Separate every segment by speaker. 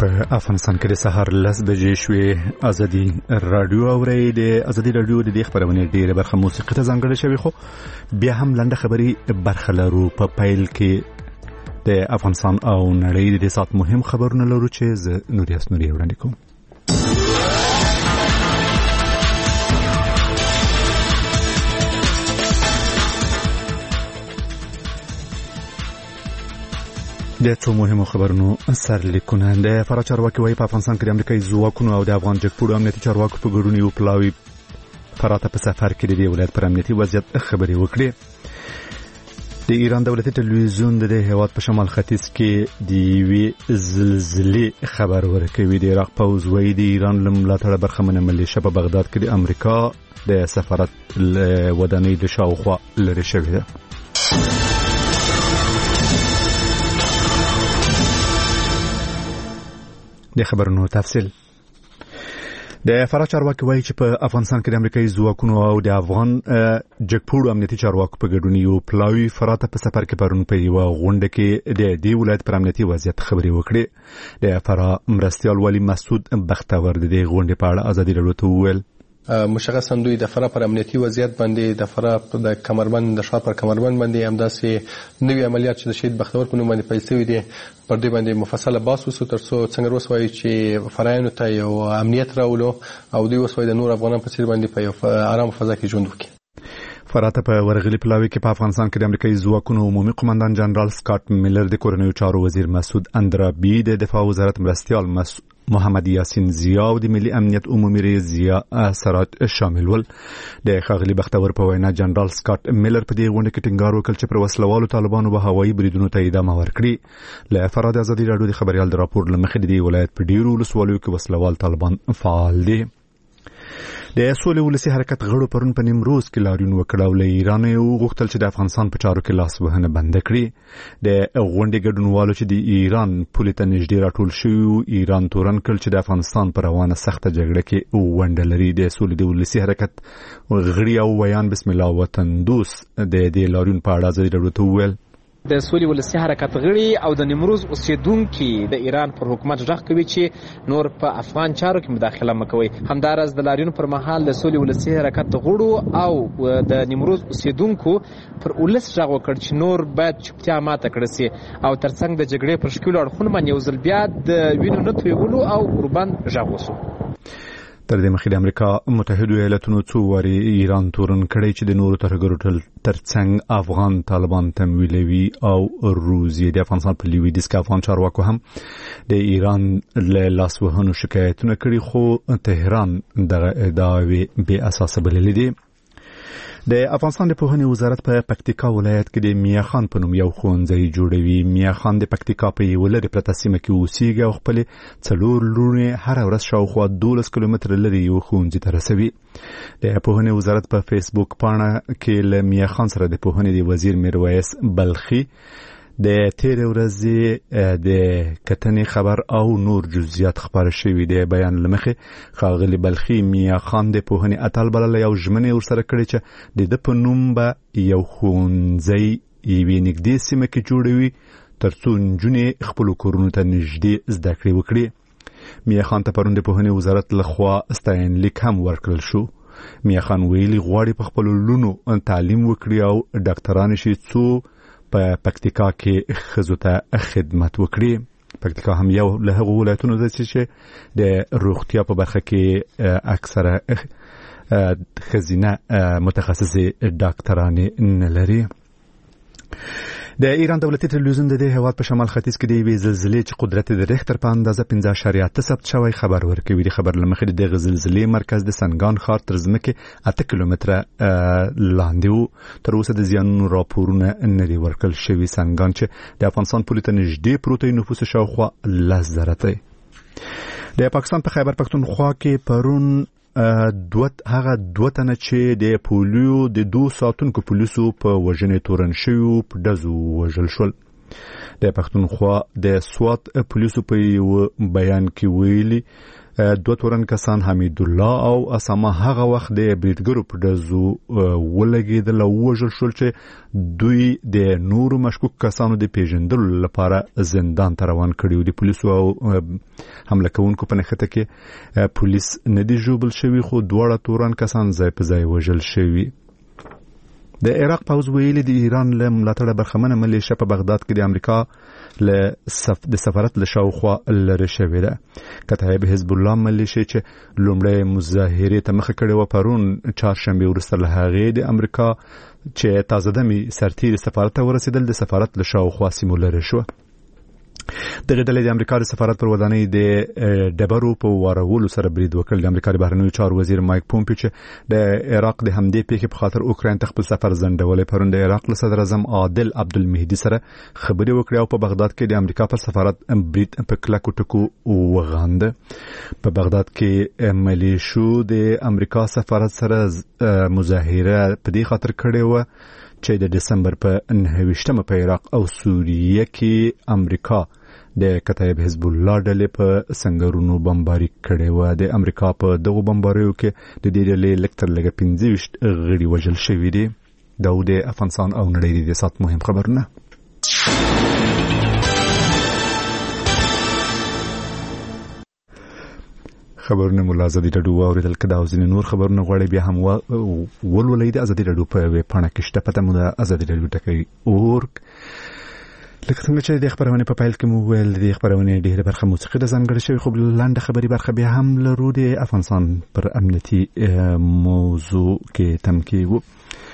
Speaker 1: په افغانستان کې د سهار 10 بجې شوې. ازادي رادیو اوري د ازادي رادیو د خبرونه ډیره برخه موسیقي ته ځانګړې شوی، خو بیا هم لنډه خبري برخه لرو. په پایل کې د افغانستان او نړۍ د سات مهم خبرونه لرو چې ز نوریاس نوري وړاندې کوم. د څو مهمو خبرونو سرلیکونه. د فرا چارواکي وايي په افغانستان کې د امریکایي ځواکونو او د افغان جګپوړو امنیتي چارواکو په ګډون یو پلاوی فرا ته په سفر کې د ولایت پر امنیتي وضعیت خبري وکړي. د ایران دولتي ټلویزیون د هیواد په شمال ختیځ کې د وی زلزلې خبر ورکوي. د عراق پوز وايي د ایران لملاتړ برخمنه ملیشه په بغداد کې د امریکا د سفارت ودانۍ د شاوخوا لري شوې ده. د خبرونو تفصیل. د فرا چارواکي وايي چې په افغانستان کې د امریکایي ځواکونو او د افغان جګپوړو امنیتي چارواکو په ګډون یو پلاوی فرا ته په سفر کې پرون په یو غونډه کې د دې ولایت پر امنیتي وضعیت خبري وکړي. د فرا مرستيال والی مسعود بختور د دې غونډې په اړه ازادي رادیو ته وویل
Speaker 2: مشخصا دوی د فرا پر امنیتي وضعیت باندې د فرا د کمربند د شاپ پر کمربند باندې همداسې نوې عملیات چې د شهید بختور په نوم باندې پیل شوی دي پر دې باندې مفصله بحث وسو ترڅو څنګه وسوي چې فرایانو ته یو امنیت راولو او دوی وسوي د نور افغانان په څیر باندې په یو آرام فضا کې ژوند وکړي.
Speaker 1: فراته په ورغلي پلاوی کې په افغانستان کې د امریکایي ځواکونو عمومي قومندان جنرال سکاټ میلر د کورنیو چارو وزیر مسعود اندرابي د دفاع وزارت مرستيال محمد یاسین ضیا او د ملي امنیت عمومي رئیس ضیا سراج شامل ول. د خاغلی بختور په وینا جنرال سکاټ میلر په دې غونډه کې ټینګار وکړ چې پر وسلوالو طالبانو به هوایي بریدونو ته ادامه ورکړي. له فراد ازادي رادیو د خبريال د راپور لمخې د ولایت په ډیرو ولسوالیو کې وسلوال طالبان فعال دي. د سولې ولسی حرکت غړو پرون په نیمروز کې لاریون وکړ او له ایران یو غوښتل چې د افغانستان په چارو کې لاس وهنه بند کړي. د غونډې ګډونوالو چې د ایران پولیس ته نږدې راټول شوی ایران تورن کړ چې د افغانستان پر روانه سخته جګړه کې ونډه لري. د سولې د ولسی حرکت غړي او ویان بسم الله وطن دوست د دې لاریون په اړه ازادي رادیو ته وویل
Speaker 3: د سولې ولسی حرکت غړي او د نیمروز اوسیدونکو د ایران پر حکومت ځخ کوي چې نور په افغان چارو کې مداخله مکوي. همدارس د لاریون پر مهال د سولې ولسی حرکت غړو او د نیمروز اوسیدونکو پر ولس ځخ وکړ چې نور باید چپتیا ماته کړي سي او ترڅنګ د جګړې پر شکل اړخونه باندې یو ځل بیا د وینو نه تویولو او قربان ځخ وسو.
Speaker 1: تر دې مخکې د امریکا متحده ایالاتونو څو واري ایران تورن کړی چې د نورو ترهګرو ترڅنګ افغان طالبان تمویلوي او روسیې د افغانستان په لویدیځ کې افغان چارواکو هم د ایران له لاسوهنو شکایتونه کړي، خو تهران دغه ادعاوې بې اساسه بللې دي. د افغانستان د پوهنې وزارت په پکتیکا ولایت کې د میا خان په نوم یو ښوونځی جوړوي. میا خان د پکتیکا په یو لرې پرته سیمه کې اوسېږي او خپل 4 لورونه هر ورځ شاوخوا 12 کیلومتره لرې یو ښوونځي ته رسوي. د پوهنې وزارت په فیسبوک پاڼه کې له میا خان سره د پوهنې د وزیر میرویس بلخي د تیر ورځې د کتنې خبر او نور جزئیات خبر شوی دی. بیان لمخه خاغلی بلخي میا خان د پوهنې اتل بلل یو ژمنه ورسره کړی چې د په نوم به یو ښوونځی یوې نږدې سیمه کې جوړوي ترڅو نجونې خپل کورونو ته نږدې زده کړې وکړي. میا خان ته پرون د پوهنې وزارت لخوا ستاینلیک هم ورکړل شو. میا خان ویلي غواړي په خپل لونو تعلیم وکړي او ډاکټران شي څو په پکتیکا کې خزو ته خدمت وکړي. پکتیکا هم یو له هغو ولایتونو ده چې د روغتیا په برخه کې اکثره خزینه متخصصي ډاکټران نه لري. د ایران دولتي ټلویزیون د هیواد په شمال ختیځ کې د وی زلزلې چې قدرت د ریختر په اندازه 5.8 ثبت شوی خبر ورکوي. د خبر لمخې د زلزلې مرکز د سنگان ښار تر ځمکې 8 کیلومتره لاندې وو. تر اوسه د زیانونو راپورونه نه دي ورکړل شوي. سنگان چې د افغانستان پولیس ته نږدې پروت دی، نفوس شاوخوا 10,000 دی. د پاکستان په خیبر پختونخوا کې پرون هغه 2 تنه چې د پولیو د 2 ساتونکو پولیسو په وژنې تورن شوی په دزو وژل شول. د پښتونخوا د سوات پولیسو په یو بیان کې ویلي دوه تورن کسان حمید الله او اسامه هغه وخت د بریدګرو په دزو ولګیدل او وژل شول چې دوی د نورو مشکوک کسانو د پیژندلو لپاره زندان ته روان کړي دي. پولیسو او حمله کوونکو په نښته کې پولیس نه دي ژوبل شوي خو دواړه تورن کسان ځای په ځای وژل شوي. د عراق پوځ ویلي د ایران له ملاتړه برخمنه ملیشه په بغداد کې د امریکا د سفارت له شاوخوا لرې شوې ده. کتایب حزب الله ملیشه چې لومړی مظاهرې ته مخه کړې و پرون چهارشنبه وروسته له هغې د امریکا چې تازه دمي سرتیر سفارت ته ورسېدل د سفارت له شاوخوا سیمو لرې شو. دغه ډلې د امریکا د سفارت پر ودانۍ د ډبرو په وارولو سره برید وکړ. د امریکا د بهرنیو چارو وزیر مایک پومپیو چې د عراق د همدې پیښې په خاطر اوکراین ته خپل سفر ځنډولی پرون د عراق له صدر اعظم عادل عبدالمهدي سره خبرې وکړې او په بغداد کې د امریکا پر سفارت برید په کلکو ټکو وغانده. په بغداد کې ملیشو د امریکا سفارت سره مظاهره په دې خاطر کړې و چې د دسمبر په 29 په عراق او سوریه کې امریکا د کتایب حزب الله ډلې په سنگرونو بمباري کړې و. د امریکا په دغه بمباریو کې د دې ډلې لکتر لګه 15 غړي وژل شوي دي. دا د افغانستان او نړۍ د سات مهم خبرونه. خبرونه مولا ازادي راډیو اوریدل کدا او ځینې نور خبرونه غواړي بیا هم ولولئ د ازادي راډیو په ویب پاڼه کې شته پته مو د ازادي راډیو ټکی اورګ. لکه څنګه چې د خبرونه په پایل کې مو ویل د خبرونه ډېره برخه موسیقي د ځانګړې شوی خو لاندې خبري برخه بیا هم لرو د افغانستان پر امنیتي موضوع کې تمکی وو.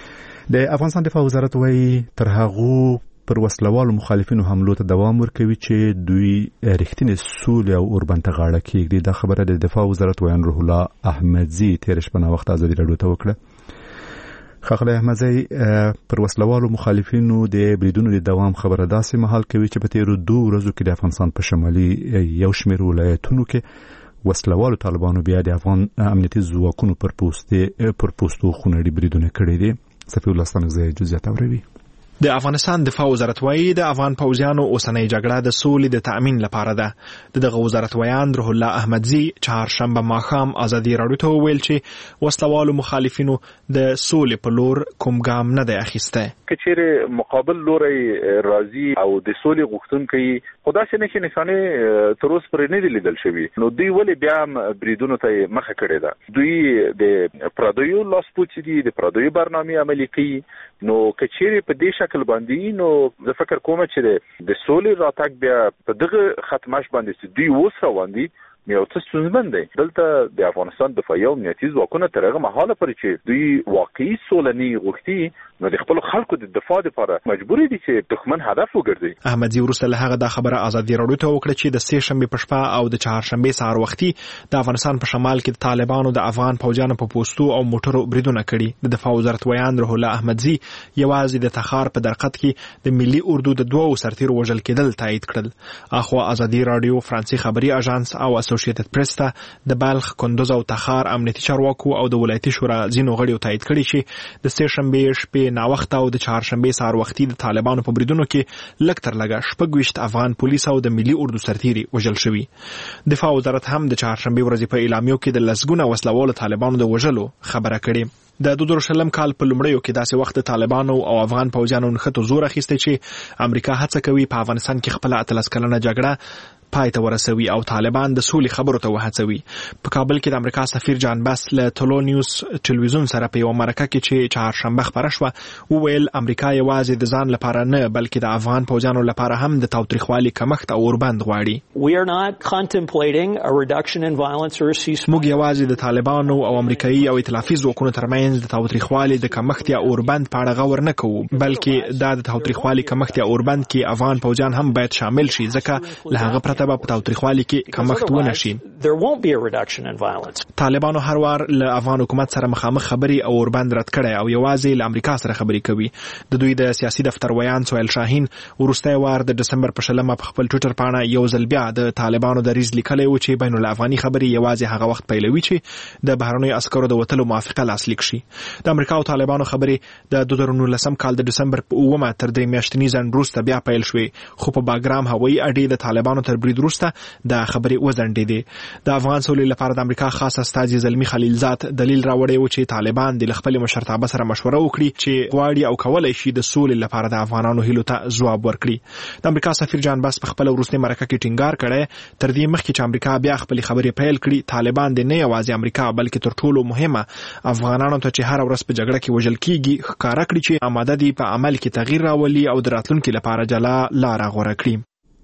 Speaker 1: د افغانستان دفاع وزارت وايي تر هغه پر وسلوالو مخالفینو حملو ته دوام ورکوي چې دوی رښتینې سولې او اوربند ته غاړه کېږدي. دا خبره د دفاع وزارت ویان روح الله احمدزي تیر شپه وخت ازادي راډیو ته وکړه. خاغلی احمدزي پر وسلوالو مخالفینو د بریدونو د دوام خبره داسې مهال کوي چې په تیرو 2 ورځو کې د افغانستان په شمالي یو شمېر ولایتونو کې وسلوالو طالبانو بیا د افغان امنیتي ځواکونو پر پوستو خونړي بریدونه کړي دي. صفي الله ستانکزی جزئیات اوروي.
Speaker 4: د افغانستان دفاع وزارت وايي د افغان پوځیانو اوسنۍ جګړه د سولې د تأمین لپاره ده. دغه وزارت ویان روح الله احمدزي چهارشنبه ماښام ازادي راډیو ته وویل چې وسلوالو مخالفینو د سولې په لور کوم ګام نه دی اخیستی.
Speaker 5: که چیرې مقابل لوري راضي او د سولې غوښتونکي خدا چې نشي نشانه تر اوسه پرې نه دي لیدل شوی نو دوی ولې بیا بریدونو ته مخه کړې ده. دوی د پردیو لاسپوڅي دي د پردیو برنامه عملي کوي. نو که چیرې په دې شکل باندې نو زه فکر کوم چې د سولې راتګ بیا په دغه ختمش باندې دوی اوس روان دي یو څه ستونزمن دی. دلته د افغانستان دفاعي او امنیتي ځواکونه تر هغه مهاله پورې چې دوی واقعي سوله نه غوښتي نو د خپل خلکو د دفاع لپاره مجبور دي چې دښمن هدف وګرځي.
Speaker 4: احمدزي وروسته له هغه دا خبره ازادي راډیو ته وکړه چې د سه شنبه په شپه او د چهارشنبه سهار وختي د افغانستان په شمال کې د طالبانو د افغان پوځیانو په پوستو او موټرو بریدونه کړي. د دفاع وزارت ویان روح الله احمدزي یوازې د تخار په درقت کې د ملي اردو د 2 سرتیرو وژل کېدل تایید کړل. اخو ازادي راډیو فرانسوي خبري اژانس او اسوسییټډ پریس ته د بلخ، کندوز او تخار امنیتي چارواکو او د ولایتي شورا ځینو غړیو تایید کړي چې د سه شنبه شپې ناوخته او د چهارشنبه سهار وختي د طالبانو په بریدونو کې لکتر لګا 26 افغان پولیس او د ملي اردو سرتیري وژل شوي. دفاع وزارت هم د چهارشنبه ورځې په اعلامیو کې د لسګونه وسلوالو طالبانو د وژلو خبره کړې. د 2000 کال په لومړیو کې داسې وخت طالبانو او افغان پوځیانو نخته زور اخیسته چې امریکا هڅه کوي په افغانستان کې خپل 13 کلنه جګړه پای ته ورسوي او طالبان د سولې خبرو ته وهڅوي. په کابل کې د امریکا سفیر جان باس له ټولو نیوز ټلویزیون سره په یو مرکه کې چې چهارشنبه خبره شوه وویل امریکا یوازې د ځان لپاره نه بلکې د افغان پوځیانو لپاره هم د تاوتریخوالي کمښت او اوربند غواړي. موږ یوازې د طالبانو او امریکایي او ائتلافي ځواکونو ترمنځ د تاوتریخوالي د کمښت یا اوربند په اړه غور نه کوو بلکې دا د تاوتریخوالي کمښت یا اوربند کې افغان پوځیان هم باید شامل شي ځکه له هغه پرته په تاوتریخوالي کې کمښت ونه شي. طالبانو هر وار له افغان حکومت سره مخامخ خبري او اوربند رد کړي او یوازې له امریکا سره خبري کوي. د دوی د سیاسي دفتر ویان سهیل شاهین ورسته وار د دسمبر په شلمه په خپل ټویټر پاڼه یو ځل بیا د طالبانو د ریز لیکلي و چې بین الافغاني خبري یوازې هغه وخت پیلوي چې د بهرنیو عسکرو د وټلو موافقه لاسلیک شي. د امریکا او طالبانو خبري د 2019 کال د دسمبر په 9 تر 3 میاشتنی ځنډ وروسته بیا پیل شوې خو په باګرام هوایي اډې د طالبانو تر برید وروسته د خبرې وځنډېدې. د افغان سولې لپاره د امریکا خاص استازي زلمی خلیلزاد دلیل راوړی و چې طالبان د خپل مشرتابه سره مشوره وکړي چې غواړي او کولای شي د سولې لپاره د افغانانو هیلو ته ځواب ورکړي. د امریکا سفیر جان باس په خپل وروستي مرکه کې ټینګار کړی تر دې مخکې چې امریکا بیا خپل خبرې پیل کړي طالبان د نه یوازې امریکا بلکې تر ټولو مهمه افغانانو ته چې هر ورځ په جګړه کې وژل کیږي ښکارا کړي چې آماده دي په عمل کې تغییر راولي او د راتلونکي لپاره جلا لار غوره کړي.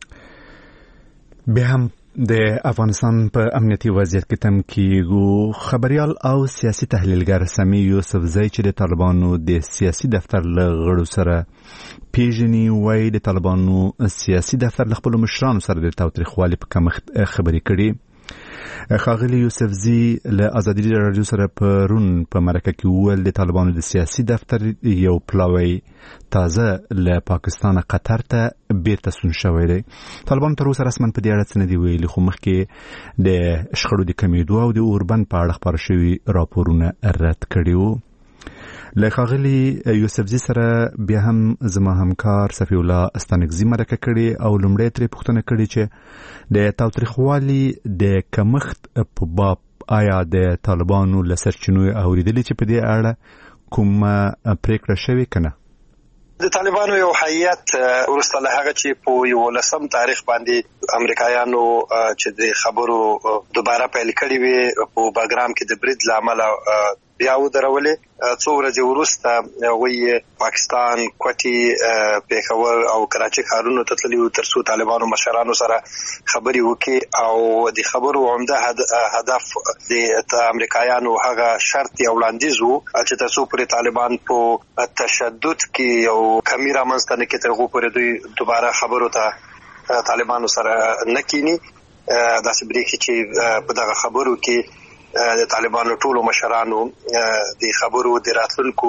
Speaker 1: به هم د افغانستان په امنیتي وضعیت کې تم کېږو. خبريال او سیاسي تحلیلګر سمی یوسفزی چې د طالبانو د سیاسي دفتر له غړو سره پیژني وایي د طالبانو سیاسي دفتر له خپلو مشرانو سره د تاوتریخوالي په کمښت خبرې کړي. ښاغلي یوسفزی له ازادي راډیو سره پرون په مرکه کې وویل د طالبانو د سیاسي دفتر یو پلاوی تازه له پاکستان قطر ته بیرته ستون شوی دی. طالبانو تر اوسه رسما په دې اړه څه نه دي ویلي، خو مخکې د شخړو د کمیدو او د اوربند په اړه خپاره شوي راپورونه رد کړي وو. له ښاغلي یوسفزي سره بیا هم زما همکار صفی الله استانکزي مرکه کړې او لومړی ترې پوښتنه کړې چې د تاوتریخوالي د کمښت په باب آیا د طالبانو له سرچینو اورېدلي چې په دې اړه کومه پریکړه شوې که نه؟
Speaker 6: د طالبانو یو هیئت وروسته له هغه چې په 11 تاریخ باندې امریکایانو چې د خبرو دوباره پیل کړي وي په باګرام کې د برید لامل بیا ودرولې، څو ورځې وروسته وی پاکستان کوټي پیښور او کراچي ښارونو ته تللي تر څو طالبانو مشرانو سره خبري وکړي او د خبرو عمده هدف د امریکایانو هغه شرط یو وړاندیز وو چې تاسو پر طالبان په تشدد کې یو کمی رامنځته نه کړي تر هغه پورې دوی دوباره خبرو ته طالبانو سره نکینی. داسې بریښي چې په دغه خبرو کې د طالبانو ټولو مشرانو د خبرو د راتلونکو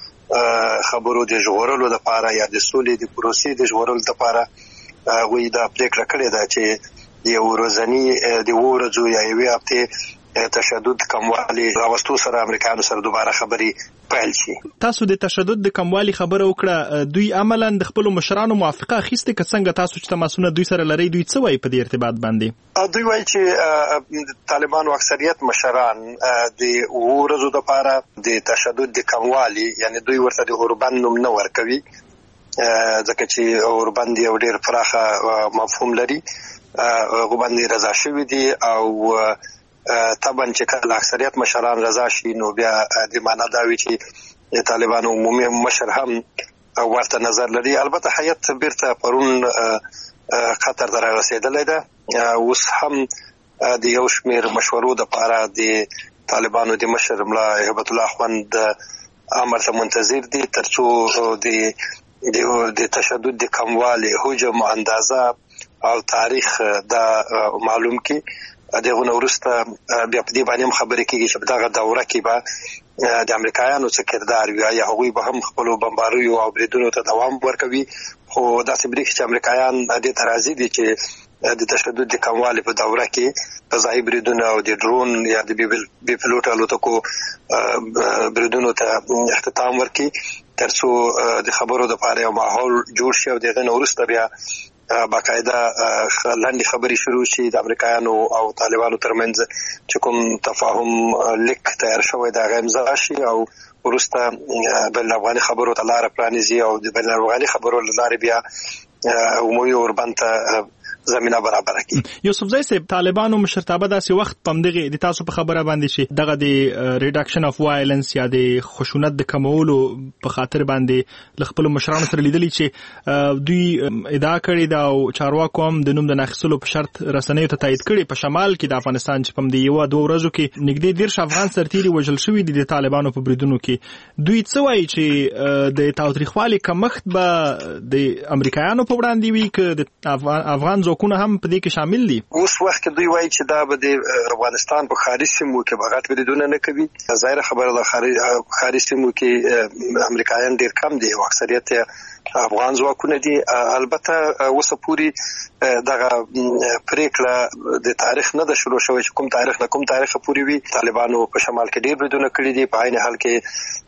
Speaker 6: خبرو د ژغورلو لپاره یا د سولې د پروسې د ژغورلو لپاره وی دا پریکړه کړې ده چې د ورځنی د ورځو یا یوې هفتې تشدد کموالی راوستو سره امریکایانو سره دوباره خبري پیل شي.
Speaker 4: تاسو د تشدد د کموالی خبره وکړه، دوی عملاً د خپل مشرانو موافقه اخیسته که څنګه تاسو چې تماسونه دوی سره لري دوی څه وایي په دې ارتباط باندې؟
Speaker 6: دوی وایي چې طالبانو اکثریت مشران د ورځو لپاره د تشدد د کموالی یعنی دوی ورته د اوربند نوم نه ورکوي ځکه چې اوربند یو ډېر پراخه مفهوم لري، اوربند رضا شوی دي او طبعا چې کله اکثریت مشران رضا شي نو بیا د معنا دا وی چې طالبانو عمومي مشر هم ورته نظر لري. البته هیئت بیرته پرون قطر ته رسیدلې ده، اوس هم د یو شمېر مشورو لپاره د طالبانو د مشر ملا هبت الله خوند امر ته منتظر دي ترڅو د تشدد د کموالی حجم اندازه او تاریخ دا معلوم کی. دغه نورسته بیا په دې باندې خبرې کیږي چې په دغه دوره کې به د امریکایانو څخه کردار وي یا هغوی به هم خپل بمباریو او بریدونو ته دوام ورکوي، خو داسې بریښي چې امریکایان د ترازی دي چې د تشدد د کموالی په دوره کې فضایي بریدونه او د ډرون یا د بي پلوټ الوتکو بریدونو ته اختتام ورکړي ترڅو د خبرو لپاره یو ماحول جوړ شي او دغه نورسته بیا باقاعده لاندې خبري شروع شي د امریکایانو او طالبانو ترمنځ چې کوم تفاهم لیک تیار شوی دا امضا شي او ورسته بین افغاني خبرو ته لار پرانیزي او د بین افغاني خبرو لاره بیا عمومي اوربند ته زمينه برابر کی.
Speaker 4: یوسفزی صاحب طالبانو مشرتابه داسې وخت پمدغه د تاسو په خبره باندې شي دغه د ریډکشن اف وایلنس یا د خشونت د کمولو په خاطر باندې لخپل مشرانو سره لیدلی چې دوی ادعا کړې دا او چارواکو هم د نوم د ناخصلو په شرط رسنیو ته تایید کړي په شمال کې د افغانستان چې پم دی یو دوه ورځو کې نږدې 10 افغان سرتیري وژل شوی دي د طالبانو په بریدونو کې. دوی څه وایي چې د تاوتریخوالي کمښت به د امریکایانو په وړاندې وي که د افغان کوونه هم په دې کې شامل دي؟
Speaker 6: اوس وخت کې دوی وایي چې دا به د افغانستان په خارج سیمو کې بغات بریدونه نه کوي. ظاهر خبره ده خارج سیمو کې امریکایان ډیر کم دي او اکثریت افغان ځواکونه دي. البته اوسه پوری دغه پریکړه د تاریخ نه د شروع شوی چې کوم تاریخ پوری وي. طالبانو په شمال کې ډیر بریدونه کړی دي، په عین حال کې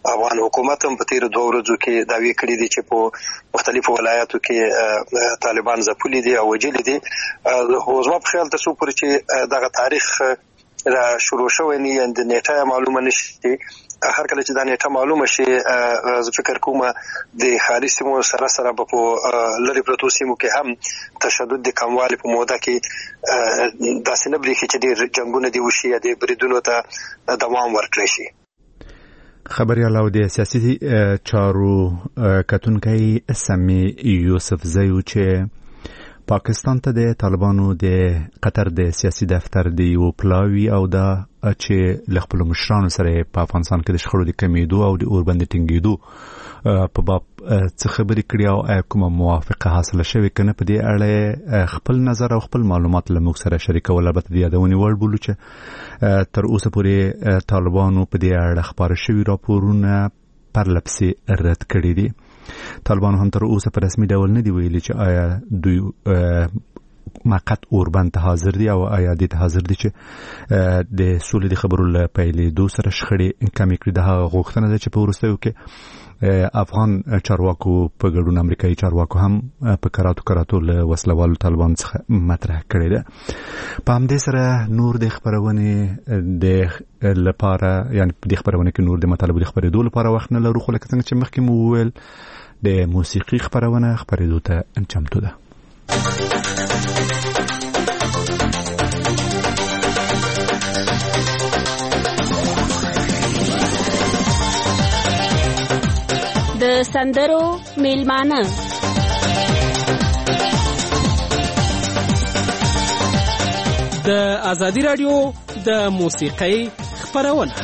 Speaker 6: افغان حکومت هم په تیر 2 ورځو کې داوی کړی دي چې په مختلفو ولایاتو کې طالبان ځپلي دي او وجلي دي. خو زما په خیال تاسو پر چې دغه تاریخ را شروع شوی نه یند نیټه معلومه نشي. هر کله چې دا نیټه معلومه شي زه فکر کوم د خارجي سیمو سره په لری پروتو سیمو کې هم تشدد د کموالي په موده کې داسې نه بریښي چې ډېر جنگونه دی وشي یا د بریدونو ته دوام ورکړي شي.
Speaker 1: خبريال او د سیاسي چارو کتونکي سمي یوسف زیو چې پاکستان ته د طالبانو د قطر د سیاسي دفتر دی او پلاوی او دا چې لخپل مشرانو سره په افغانستان کې د شخړو د کمیدو او د اوربند ټینګیدو په باب څه خبرې کړي او کومه موافقه حاصله شوې کنه په دې اړه خپل نظر او خپل معلومات له موږ سره شریکول. البته د یادونې وړ بولو چې تر اوسه پورې طالبانو په دې اړه خبر شوي راپورونه پرلپسې رد کړي دي. طالبانو هم تر اوسه په رسمي ډول نه دی ویلي چې آیا دوی موقت اوربند ته حاضر دي او آیا دې ته حاضر دي چې د سولې د خبرو له پیلېدو سره شخړې کمې کړي. د هغه غوښتنه ده چې په وروستیو کې افغان چارواکو په ګډون امریکایي چارواکو هم په کراتو له وسلوالو طالبان څخه مطرح کړې ده. په همدې سره نور د خبرونې د لپاره یعنی د خبرونه کې نور د مطالبو د خبرېدو لپاره وخت نه لرو، خو لکه څنګه چې مخکې مو وویل د موسیقي خبرونه خبرېدو ته چمتو ده.
Speaker 7: د سندرو میلمانه
Speaker 8: د ازادي رادیو د موسیقۍ خبرونه.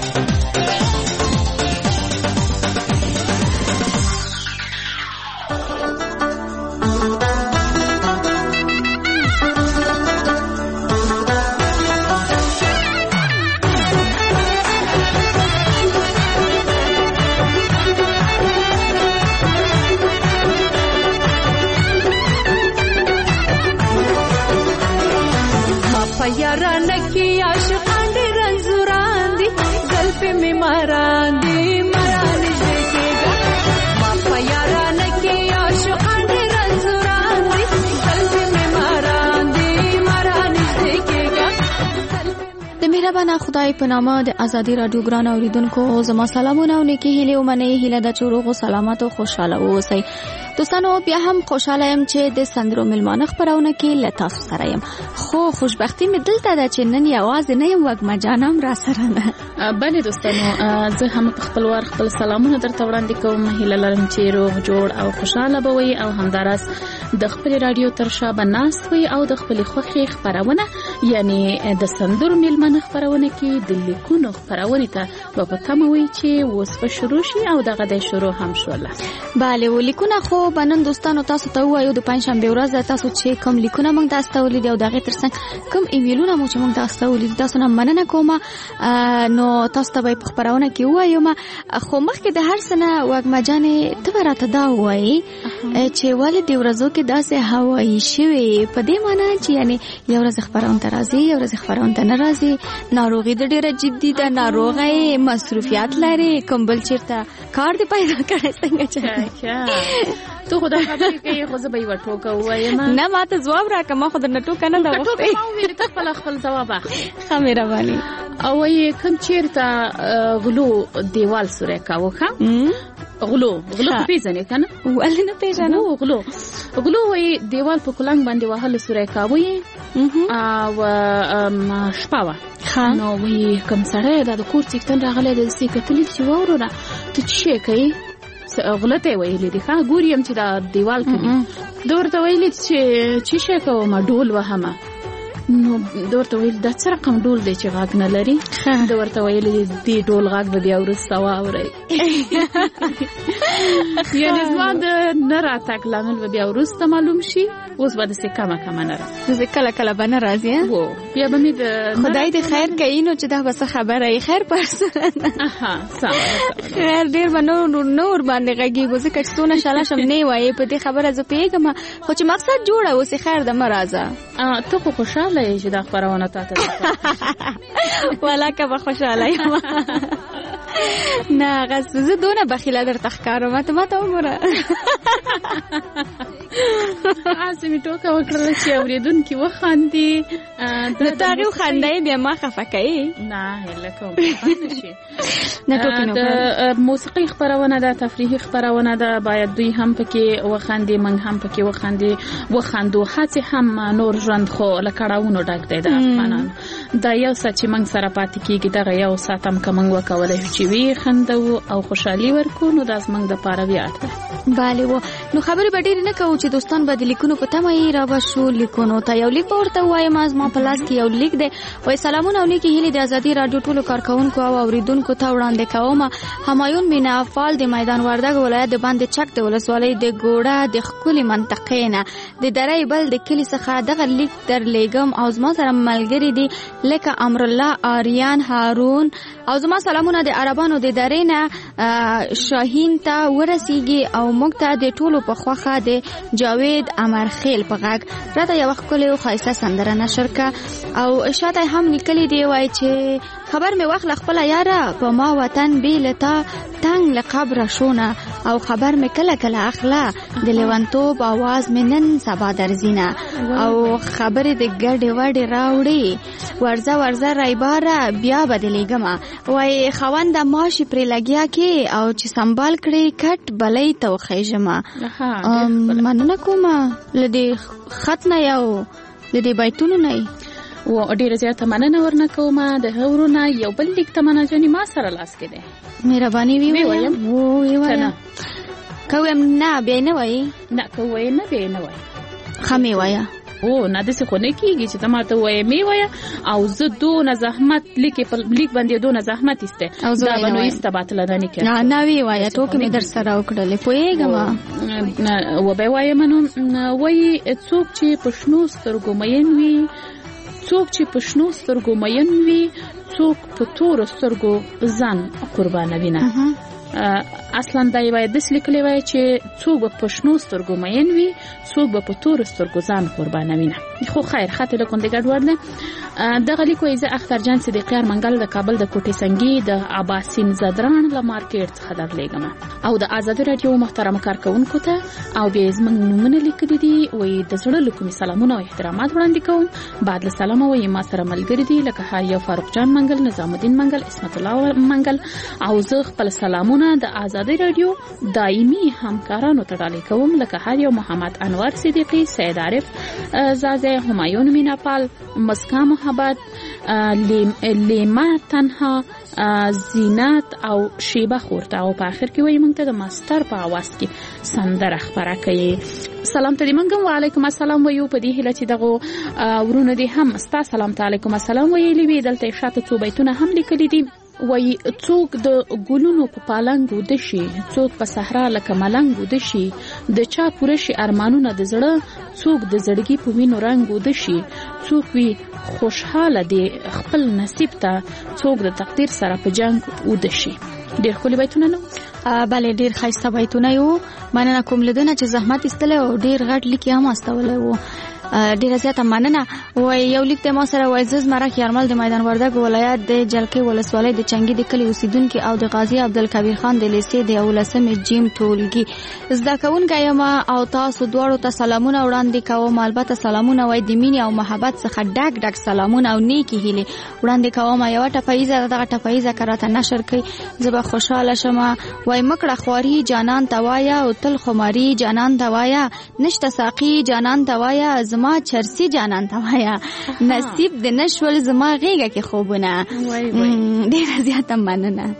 Speaker 9: مهربانه خدای په نامه د ازادي رادیو ګران اوریدونکو زما سلامونه او نیکی هیله ومنئ. هیله د چوروغو سلامت او خوشاله اوسئ. دوستانو بیا هم خوشاله یم چې د سندرو میلمانه خبرونه کې له تاسو سره یم. خو خوشبختی مې دلته ده چې نن یوازې نه یم، وږمه جانم را سره نه.
Speaker 10: بله دوستانو زه هم په خپل وار خپل سلامونه درته وړاندې کوم. هیله لرم چې روغ جوړ او خوشاله به وئ او همداراز د خپل رادیو تر شا به ناست وئ او د خپل خوښې خبرونه یعنی د سندرو میلمانه خبرونه کې د لیکونو خبرونه ته په تمه وئ چې اوس به شروع شي او دغه د شروع هم شوله.
Speaker 9: بله ولیکونه خو بنن دوستانو تاسو ته وایو د پنځشنبه ورځ تاسو چې کوم لیکونه موږ تاسو ته ولید او دغه ترڅنګ کوم ایمیلونه مو چې موږ تاسو ته ولید تاسو نه مننه کوم. نو تاسو ته په خبرونه کې وایم خو مخکې د هر سنه وګما جانې ته راته دا وایي چې ولې د ورځو کې داسې هوایي شوي په دې معنی چې یعنی یو ورځ خبرونه ته راځي یو ورځ خبرونه ته نه راځي. ناروغي د ډیره جدي ده، ناروغي مصروفیات لري، کوم بل چیرته کار دی پیدا کړی څنګه چې
Speaker 10: تو خدای خبرې کوي خو زه به یې ټوکه وایم.
Speaker 9: نه ما ته ځواب راکړه، ما خو درنه ټوکه نه ده غوښتې.
Speaker 10: ما وویل ته خپل ځواب اخلي.
Speaker 9: ښه مهرباني.
Speaker 10: او یې کوم چیرته غلو دیوال سوری کاوه ښه غلو پیژنې که نه؟
Speaker 9: ولې نه پیژنم؟
Speaker 10: غلو وایي دیوال په کلنګ باندې وهلو سوری کاوه یې او شپه وه. نو وایي کوم سړی دا د کور څښتن راغلی دی داسې یې کتلي چې واوروره ته څه شی کوې؟ غله ته یې ویلي دي ښه ګوري یم چې دا دیوال کوي. ده ورته ویلي چې څه شی کومه ډول وهمه. نو ده ورته ویل دا څه رقم ډول دی چې غږ نه لري؟ ده ورته ویلي دې ډول غږ به بیا وروسته واورئ. یعنې زما د نه راتګ لامل به بیا وروسته معلوم شي. اوس به داسې کمه نه
Speaker 9: راځي، کله کله به نه راځي.
Speaker 10: بیا به مې د
Speaker 9: خدای دې خیر کوي نو چې دا به څه خبره یې خیر پرسره خیر ډېر به نور باندې غږېږو ځکه چې څونه شاله شم نه وایې په دې خبره زه پوهېږم خو چې مقصد جوړه اوسې خیر ده مه راځه.
Speaker 10: ته خو خوشحاله یې چې دا خبرونه تا ته
Speaker 9: ولاکه به خوشحاله یم. نه غس زه دونه بخیله درته ښکارم ته ماته وګوره.
Speaker 10: هسې مې ټوکه وکړله چې اورېدونکي وخاندي.
Speaker 9: د تا هغې وخاندی بیا ما خفه کوي.
Speaker 10: نه لکه نشي. د موسیقي خپرونه ده، تفریحي خپرونه ده، باید دوی هم پکې وخاندي، موږ هم پکې وخاندو. هڅې هم نور ژوند خو له کړاوونو ډک دی د افغانانو. دا یو څه چې موږ سره پاتې کېږي دغه یو ساعت هم که موږ وکولی شو چې وخندو او خوشحالي ورکړو نو دا زموږ دپاره ویاړ دی.
Speaker 9: بله و نو خبرې به ډېرې نه کوو چې دوستان به د لیکونو په تمه یې رابشو. لیکونو ته یو لیک به ورته ووایم. زما په لاس کې یو لیک دی. وایي سلامونه او نیکې هیلې د ازادي راډیو ټولو کارکوونکو او اورېدونکو ته وړاندې کوم. همایون مینه افعال د میدان وردګ ولایت د باندې چک د ولسوالۍ د ګوړه د ښکلې منطقې نه د درې بل د کلي څخه دغه لیک درلیږم او زما سره ملګري دي لکه امرالله، آریان، هارون او زما سلامونه د عربانو د درې نه شاهین ته ورسیږي او موږ ته د ټولو په خوښه د جاوید امرخیل په غږ راته یوه ښکلې او ښایسته سندره نشر که او شاته هم لیکلي دی. وایي چې خبر مې واخله خپله یاره په ما وطن بې له تا تنګ له قبره شونه او خبر مې کله کله اخله د لیونتوب آواز مې نن سبا درځینه او خبرې د ګډې وډې راوړي ورځه رایباره بیا بدلیږمه. وایي خاونده ماشي پرې لګیا کې او چې سنبال کړې کټ بلۍ ته وخیژمه. مننه کومه له دې خط نه یو له دې بیتونو نه
Speaker 10: و ډیره زیاته مننه ورنه کومه. د هورونه یو بل لیک تمنه جاني ما سره لاس کې دی.
Speaker 9: مهرباني ویوایم. ویوایم کوم نه بیا نه وایي.
Speaker 10: نه کوی نه بیا نه وایي.
Speaker 9: خمې وایه.
Speaker 10: او نه داسې خو نه کېږي چې ته ماته ووایې مې وایه او زه دونه زحمت لیک باندې دونه زحمت ایسته دا به نو ایسته باطله نه کېږي.
Speaker 9: نه وی وایه ټوکې مې در سره وکړلې پوهېږم.
Speaker 10: وبه وایه نو وایي څوک چې په شنو سترګو مین وي، څوک چې په شنو سترګو مین وي، څوک په تورو سترګو ځان قربانوي نه. اصلا دا یې باید داسې لیکلی وای چې څوک به په شنو سترګو مین وي، څوک به په تورو سترګو ځان قربانوي نه. خو خیر خط له کوم د ګډوډ نه دغه لیک وایي زه اخترجان صدیقیار منګل د کابل د کوټې سنگي د عباسین زدران له مارکیټ څخه درلیږم او د آزادي راډیو محترم کارکوونکو ته او بیا زموږ نومونه لیکلي دي. وایي د زړه له کومې سلامونه او احترامات وړاندې کوم. بعد له سلامه وایي ما سره ملګري دي لکه هاریا فاروق جان منګل، نظام الدین منګل، اسمت الله منګل او زه خپل سلامونه د آزادي راډیو دایمي همکارانو ته ډالۍ کوم لکه هاریا محمد انور صدیقی، سید عارف زازه، همایون میناپال، مسکا محبت، لیما تنها، زینت او شیبه خورته او په آخر کې وایي موږ ته د ماستر په اواز کې سندره خپره کوي. سلام ته دې منګم وعلیکم السلام ویو په دې هیله چې دغه ورونه دې هم ستا سلام ته علیکم السلام ویلي وي. دلته شاته څو بیتونه هم لیکلي دي. وایي څوک د ګلونو په پالنګ وده شي، څوک په صحرا لکه ملنګ وده شي، د چا پوره شي ارمانونه د زړه، څوک د زړګي په وینو رنګ وده شي، څوک وي خوشحاله دی خپل نصیب ته، څوک د تقدیر سره په جنگ وده شي. ډېر ښکلي بیتونه نه
Speaker 9: بله ډېر ښایسته بیتونه یو. مننه کوم لیدونه چې زحمت ایستلی او ډېر غټ لیک یې هم استولی و. ډیره زیاته مننه. وای یو لیک د ما سره وای زز مرک یارمل د میدان وردګ ولایت د جلکې ولسوالۍ د چنګي د کلی اوسیدونکو او د قاضي عبدالکبیر خان د لیسې د 18 جیم ټولګي زده کوونکی یم او تاسو دواړو ته سلامونه وړاندې کوم. البته سلامونه وای د مینې او محبت څخه ډک ډک سلامونه او نیکی هیلې وړاندې کوم. یو ټپایزه دغه ټپایزه کراته نشر کړي زه خوشاله شم. وای مکړه خواري جانان توایا او تل خماري جانان توایا، نشته ساقي جانان توایا، زما چرسی جانان توایا، نصیب د نشول زما غیږه کې خوبونه. ډیر زیاته مننه.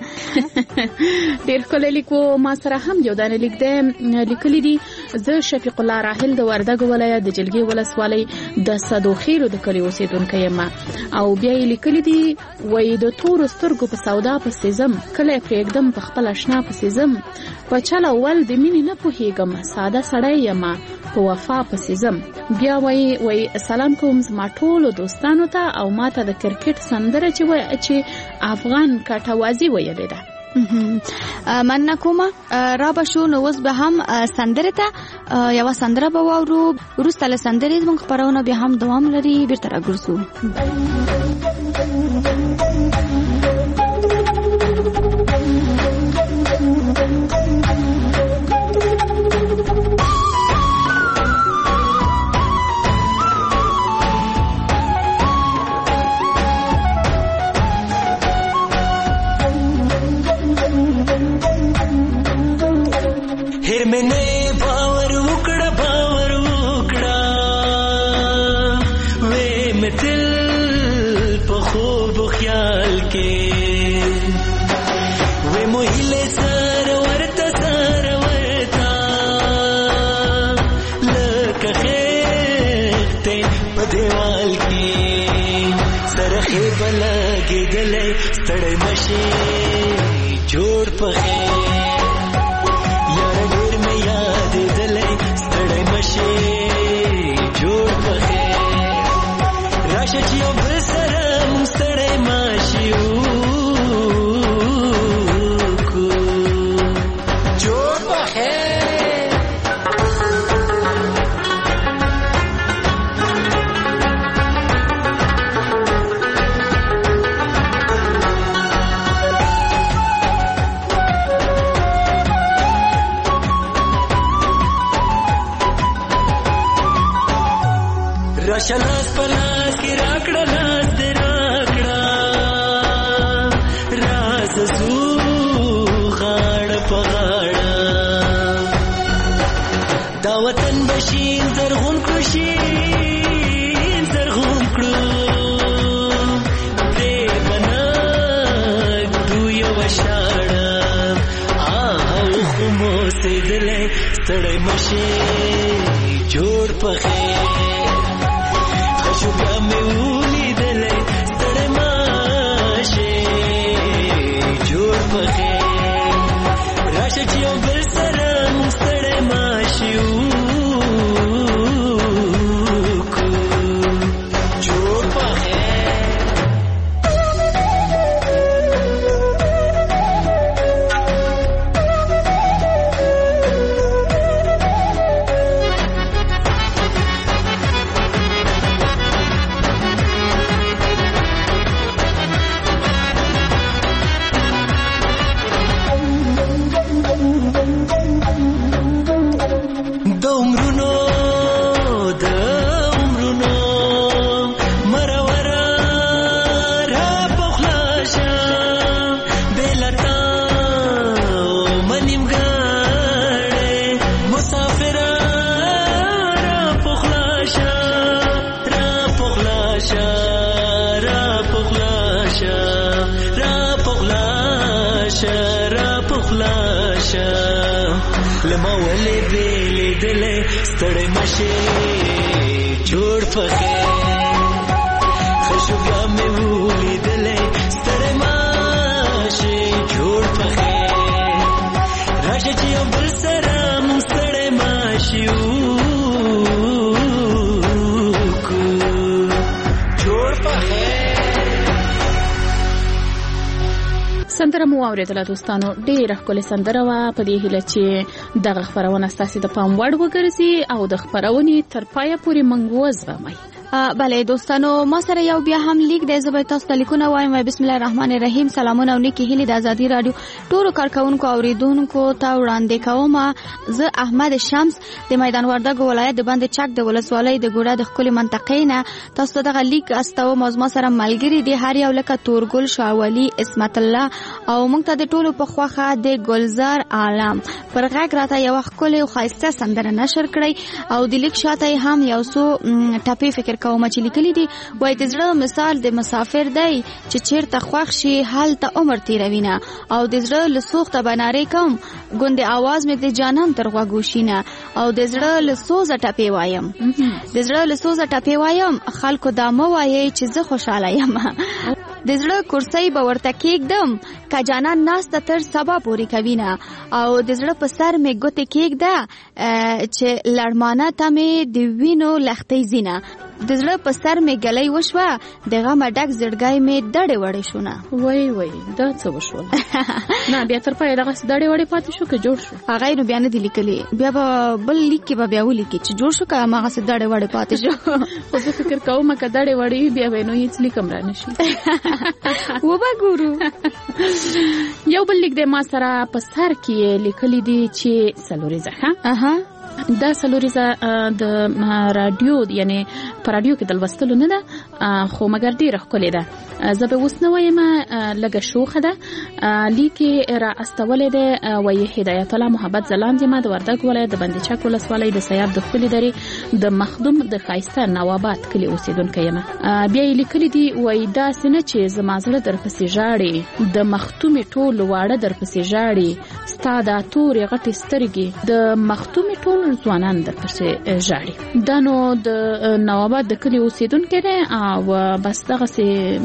Speaker 10: ډیر کله لیکو ما سره هم یو دانه لیک ده لیکلی دي. زه شفیق الله راحل د وردګ ولایت د جلګي ولسوالۍ د صدوخیلو د کلی اوسیدونکو یم او بیا یې لیکلی دي وای د تور سترګو په سودا په سیزم کله پرېږدم په خپل آشنا په سیزم په چل اول د مینې نه پوهېږم ساده سړی یم په وفا په سیزم. بیا وای سلام کوم زما ټولو دوستانو ته او ما ته د کرکټ سندره چې افغان کټوازی ویلې ده.
Speaker 9: مننه کومه. را بشو نو اوس به هم سندره ته یو سندره به واورو. وروسته له سندرې زموږ خپرونه بیا هم دوام لري. بیرته راګرځو.
Speaker 11: ډېر مې نه باور وکړه وې مې تل په خوب خیال کې وې مو هیله سره ورته لکه خېټې په دیوال کې سره خېبه لګېدلی ستړی مشي جوړ په خیر یاره ډېر مې یادېدلی ستړی مشي جوړ په خیر راشه چې یو بل سره مونږ ستړی ماشي وکړو جوړ په خیر راشه لاس په لاس کې راکړه لاس دې راکړه راز زو غاړه په غاړه دا وطن بشین زرغون کړو شین زرغون کړو دې بناک دو یو شاړه آو خو مو سیدلې ستړی مشي جوړ په خیر شوبیا مې ولیدلې ستړی ماشي جوړ په خیر راشه چې یو بل سره مونږ ستړی ماشي وکړو جوړ په خیر لما ولې بیلیدلې ستړی مشي جوړ په خیر ښه شو بیا مې ولیدلې ستړی مشي جوړ په خیر راشه چې یو بل سره مونږ ستړی مشي وکړو جوړ په خیر
Speaker 10: سندره مو اوریدله دوستانو ډیره ښکلې سندره وه په دې هیله چې دغه خپرونه ستاسې د پام وړ وګرځي او د خپرونې تر پایه پورې موږ وزغمئ
Speaker 9: بله دوستانو ما سره یو بیا هم لیک دی زه به تاسو ته لیکونه وایم بسم الله الرحمن الرحیم سلامونه او نیکې هیلې د ازادي راډیو ټولو کارکوونکو اوریدونکو ته وړاندې کوم زه احمد شمس د میدان وردګو ولایت د بند چک د ولسوالۍ د ګوډه د ښکلې منطقې نه تاسو ته دغه لیک استوم او زما سره ملګري دي هر یو لکه تورګل شاولي اسمت الله او موږ ته د ټولو په خوښه د ګلزار عالم پر غږ راته یو ښکلې او ښایسته سندره نشر کړی او د لیک شاته هم یو څو ټپې فکر کوم چې لیکلي دي وایي د زړه مثال د مسافر دی چې چیرته خوښ شي هلته عمر تیروي نه او د زړه له سوخته به نارې کوم ګوندې اواز مې د جانان تر غوږو شي نه او د زړه له سوزه ټپې وایم د زړه له سوزه ټپې وایم خلکو دا مه وایئ چې زه خوشحاله یم د زړه کرسۍ به ورته کېږدم که جانان ناسته تر سبا پورې کوي نه او د زړه په سر مې ګوتې کېږده چې لړمانه ته مې د وینو لښتۍ ځینه د زړه په سر مې ګلۍ وشوه د غمه ډک زړګی مې دړې وړې شو نه
Speaker 10: وای دا څه وشول نه بیا تر پایه دغسې دړې وړې پاتې شو که جوړ شو
Speaker 9: هغه یې نو بیا نه دي لیکلي بیا به بل لیک کې به بیا ولیکي چې جوړ شو که هماغسې دړې وړې پاتې شو
Speaker 10: خو زه فکر کوم که دړې وړې وي بیا به نو هېڅ لیکم را نه شي
Speaker 9: وبه ګورو
Speaker 10: یو بل لیک دی ما سره په سر کې یې لیکلي دي چې څلوریزه ښه دا څلوریزه د رادیو یعنی په رادیو کې د لوستلو نه ده خو مګر ډېره ښکلې ده زه به اوس نه وایم لږه شوخه ده لیکې را استولې ده وایي هدایت الله محبت ځلاند یم د وردګ ولایت د بندي چک ولسوالۍ د سیاب د ښکلې درې د مخدوم د ښایسته نواباد کلي اوسېدونکی یم. بیا یې لیکلي دي وایي داسې نه چې زما زړه درپسې ژاړي د مختومې ټول واړه درپسې ژاړي ستا دا تورې غټې سترګې د مختومې ټول ځوانان درپسې ژاړي. دا نو د نواباد د کلي اوسېدونکی دی او بس دغسې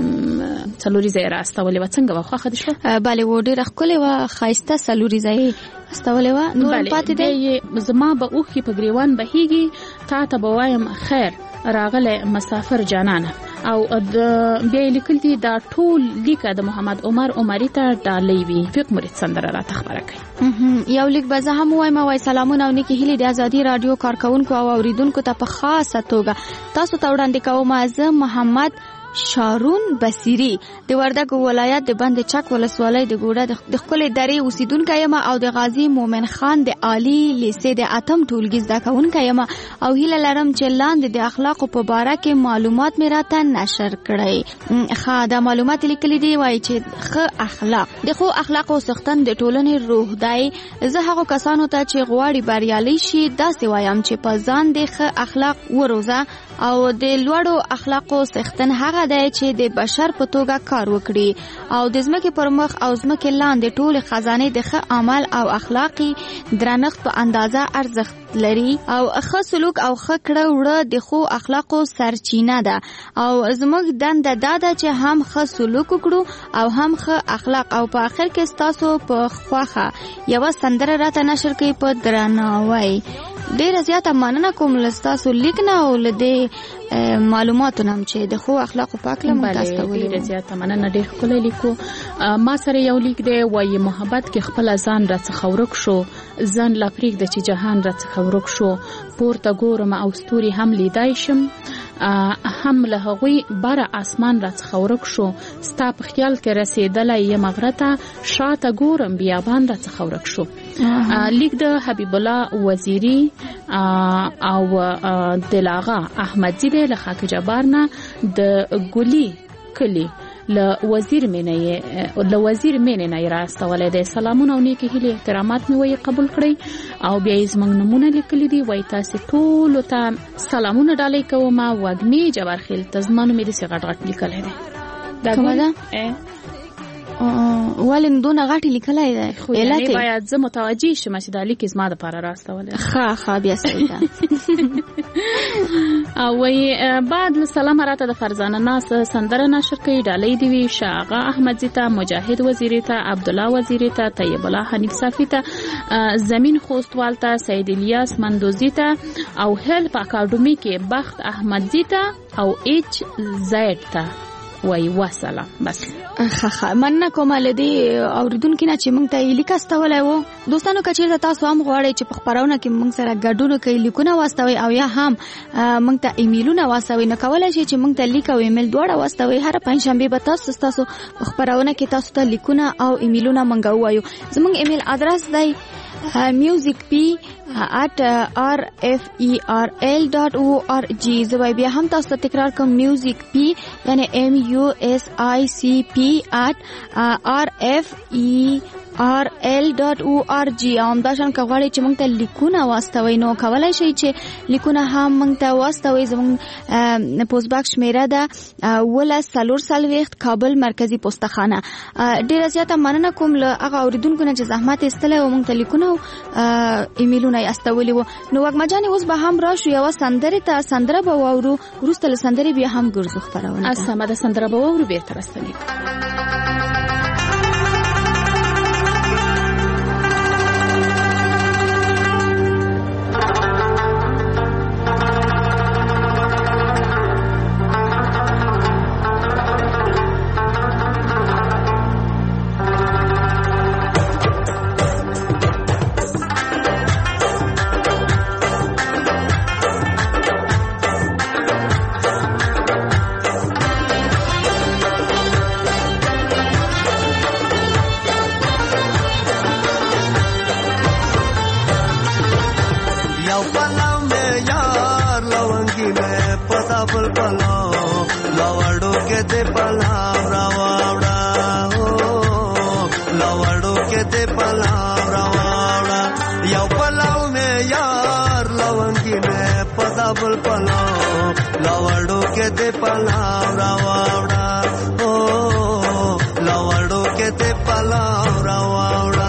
Speaker 10: څلوريزه یې را استولې وه. څنګه وه خوښه دې شوه؟
Speaker 9: بله و ډېره ښکلې وه ښایسته څلوريزه یې استولې وه. نور پاتې دی
Speaker 10: زما به اوښکې په ګریوان بهیږي تا ته به وایم خیر راغلی مسافر جانانه. او بیا یې لیکل دي دا ټول لیکه د محمد عمر عمري ته ډالۍ وي. فیق مرید سندره راته خبره کوي.
Speaker 9: یو لیک به زه هم ووایم وایي سلامونه او نیکې هیلې د ازادي راډیو کارکونکو او اوریدونکو ته په خاصه توګه تاسو ته وړاندې کوم. زه محمد شارون بصیری د وردګ ولایت د بند چک ولسوالۍ د ګوډه د ښکلې درې اوسیدونکی یم او د غازی مومن خان د عالی لیسې د اتم ټولګي زده کوونکی یم او هیله لرم چې لاندې د اخلاقو په باره کې معلومات مې راته نشر کړئ. دا معلومات لیکلي دي وایي چې ښه اخلاق د ښو اخلاقو څښتن د ټولنې روح دی. زه هغو کسانو ته چې غواړي بریالي شي داسې وایم چې په ځان د ښه اخلاق وروزه او د لوړو اخلاقو څښتن هغه دی چې د بشر په توګه کار وکړي او د ځمکې پر مخ او ځمکې لاندې ټول خزانه د ښه عمل او اخلاقی درنښت په اندازه ارزښت لري او ښه سلوک او ښه کړه وړه د ښو اخلاقو سرچینه ده او زموږ دنده دا ده چې هم ښه سلوک وکړو او هم ښه اخلاق. او په آخر کې ستاسو په خوښه یوه سندره راته نشر کوي په درناوی. ډیره زیاته مننه کوم له ستاسو لیک نه او له دې معلوماتو نه چې د ښو اخلاقو په اړه موږ تاسو ته ویلي.
Speaker 10: ډیره زیاته مننه. ډیر ښکلی لیکو. ما سره یو لیک دی وایي محبت کې خپل ځان راڅخه ورک شو ځان لا پرېږده چې جهان راڅخه ورک شو پورته ګورم او ستوري هم لیدای شم هم له هغوی بره اسمان راڅخه ورک شو ستا په خیال کې رسېدلی یم غره ته شاته ګورم بیابان راڅخه ورک شو. لیک د حبیب الله وزیری او دلاغا احمدزی دی له خاک جبار نه د ګلی کلی له وزیر مینې نه را استولې ده. سلامونه او نیکې هیلې احترامات مې وایي قبول کړئ او بیا یې زموږ نمونه لیکلي دي وایي تاسې ټولو ته سلامونه ډالۍ کوم. وږمې جبارخیل ته زما نوم یې داسې غټ غټ لیکلی دی.
Speaker 9: کومه ده؟ ولې دونه غټې لیکلی دی؟
Speaker 10: خو یعنې باید زه متوجه شم چې دا لیک زما دپاره را استولی.
Speaker 9: ښه بیا صحیح ده.
Speaker 10: او وایي بعد له سلامه راته د فرزانه ناس سندره نشر کوي ډالۍ دي وي شاه آغا احمدزي ته مجاهد وزیري ته عبدالله وزیري ته طیب الله حنیف صافي ته زمین خوستوال ته سید الیاس مندوزي ته او هیلپ اکاډمي کې بخت احمدزي ته او ایچ زید ته وای وسلام. بس
Speaker 9: مننه کوم له دې اوریدونکو نه چې موږ ته لیک استولای وو. دوستانو کچېرته تاسو هم غواړئ چې په خبرونه کې موږ سره ګډون کوئ لیکونه واستوي او یا هم موږ ته ایمیلونه واستوي نو کولای شئ چې موږ ته لیک او ایمیل دواړه واستوي. هر پنځشنبه به تاسو په خبرونه کې تاسو ته لیکونه او ایمیلونه منغوایو. زموږ ایمیل ادرس دی musicp@rferl.org. زوی بیا هم تاسو ته تکرار کوم musicp یعنی musicp@rferl.org. هم دا شان کوي چې موږ ته لیکونه واستوي نو کولای شئ چې لیکونه هم موږ ته واستوي. زموږ پوسټ باکس شمیره ده 1440 کابل مرکزی پوسټخانه. ډیره زیاته مننه کوم له هغه اوریدونکو نه چې زحمت ایستلی او موږ ته لیکونه او ایمیلونه یې استولي وو. نو وګما جانې اوس به هم راشو یوه سندره به واورو وروسته له سندرې بیا هم ګرځو خپرونه ته.
Speaker 10: سمه ده سندره به واورو بیرته راستنې.
Speaker 11: पला लवड़ो के दे पला راوړه یو پلاو مې یار لونګي مې پدا بل پلاو لوړو کې دې پلاو راوړه او لوړو کې دې پلاو راوړه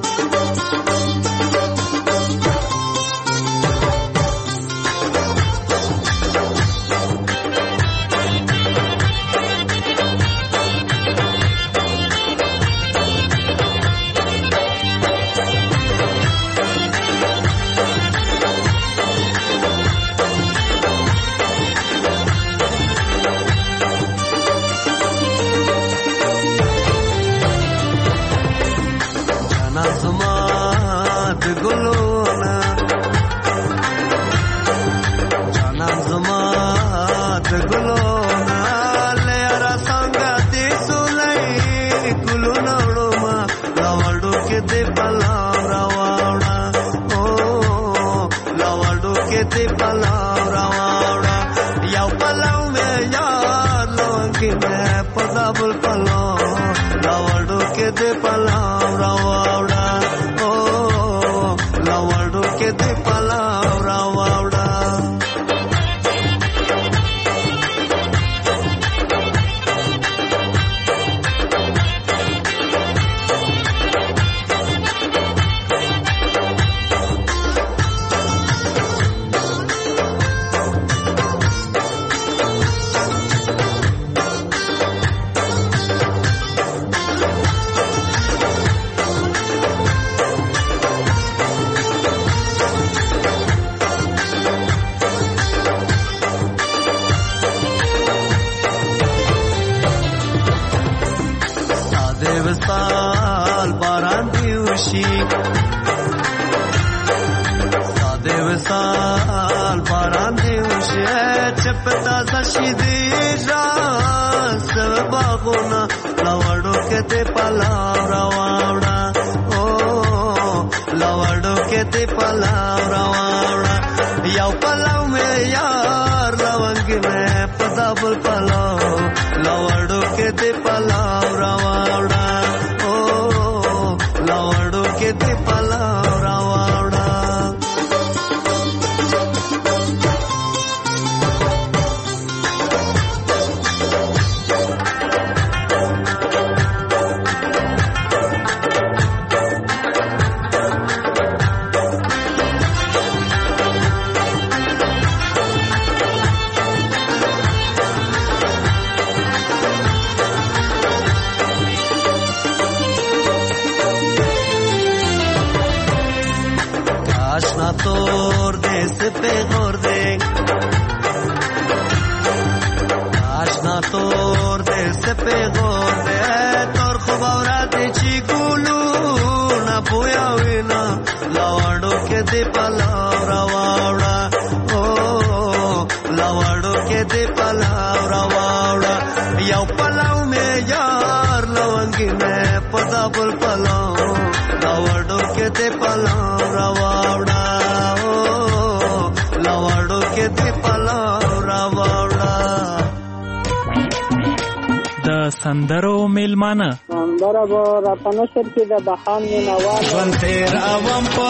Speaker 12: سندرو میلمانه
Speaker 13: سندره به راته نشر کې د بخان مینوال
Speaker 11: ژوند تېروم په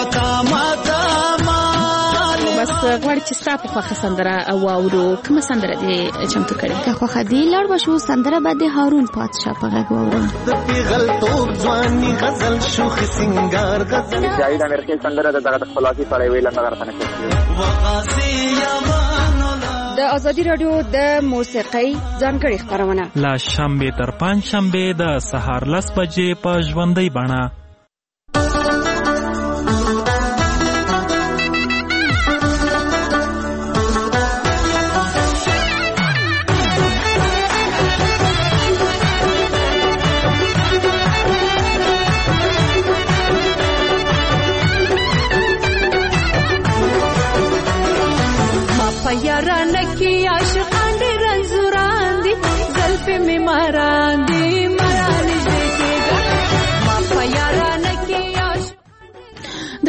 Speaker 11: تامه
Speaker 10: بس غواړي چې ستا په خوښه سندره واورو. کومه سندره دې چمتو کړې؟
Speaker 9: که خوښه دې لاړ به شو سندره به د هارون پادشاه په غږ واورو.
Speaker 11: د پیغلتوب ځواني غزل شوخ سنگار غزل
Speaker 14: جاوید امریکي سندره دغه خپلواکي پړې ویل نه راته نشي.
Speaker 15: د ازادي رادیو د موسیقۍ ځانګړي خبرونه
Speaker 12: لا شنبه تر پنځ شنبه د سهار 10 بجې په ژوندۍ بڼه.
Speaker 16: یارانه کی عاشقان دې رنزوران دي زلفې مې ماران دي مرانې دې کېږه ما په یارانه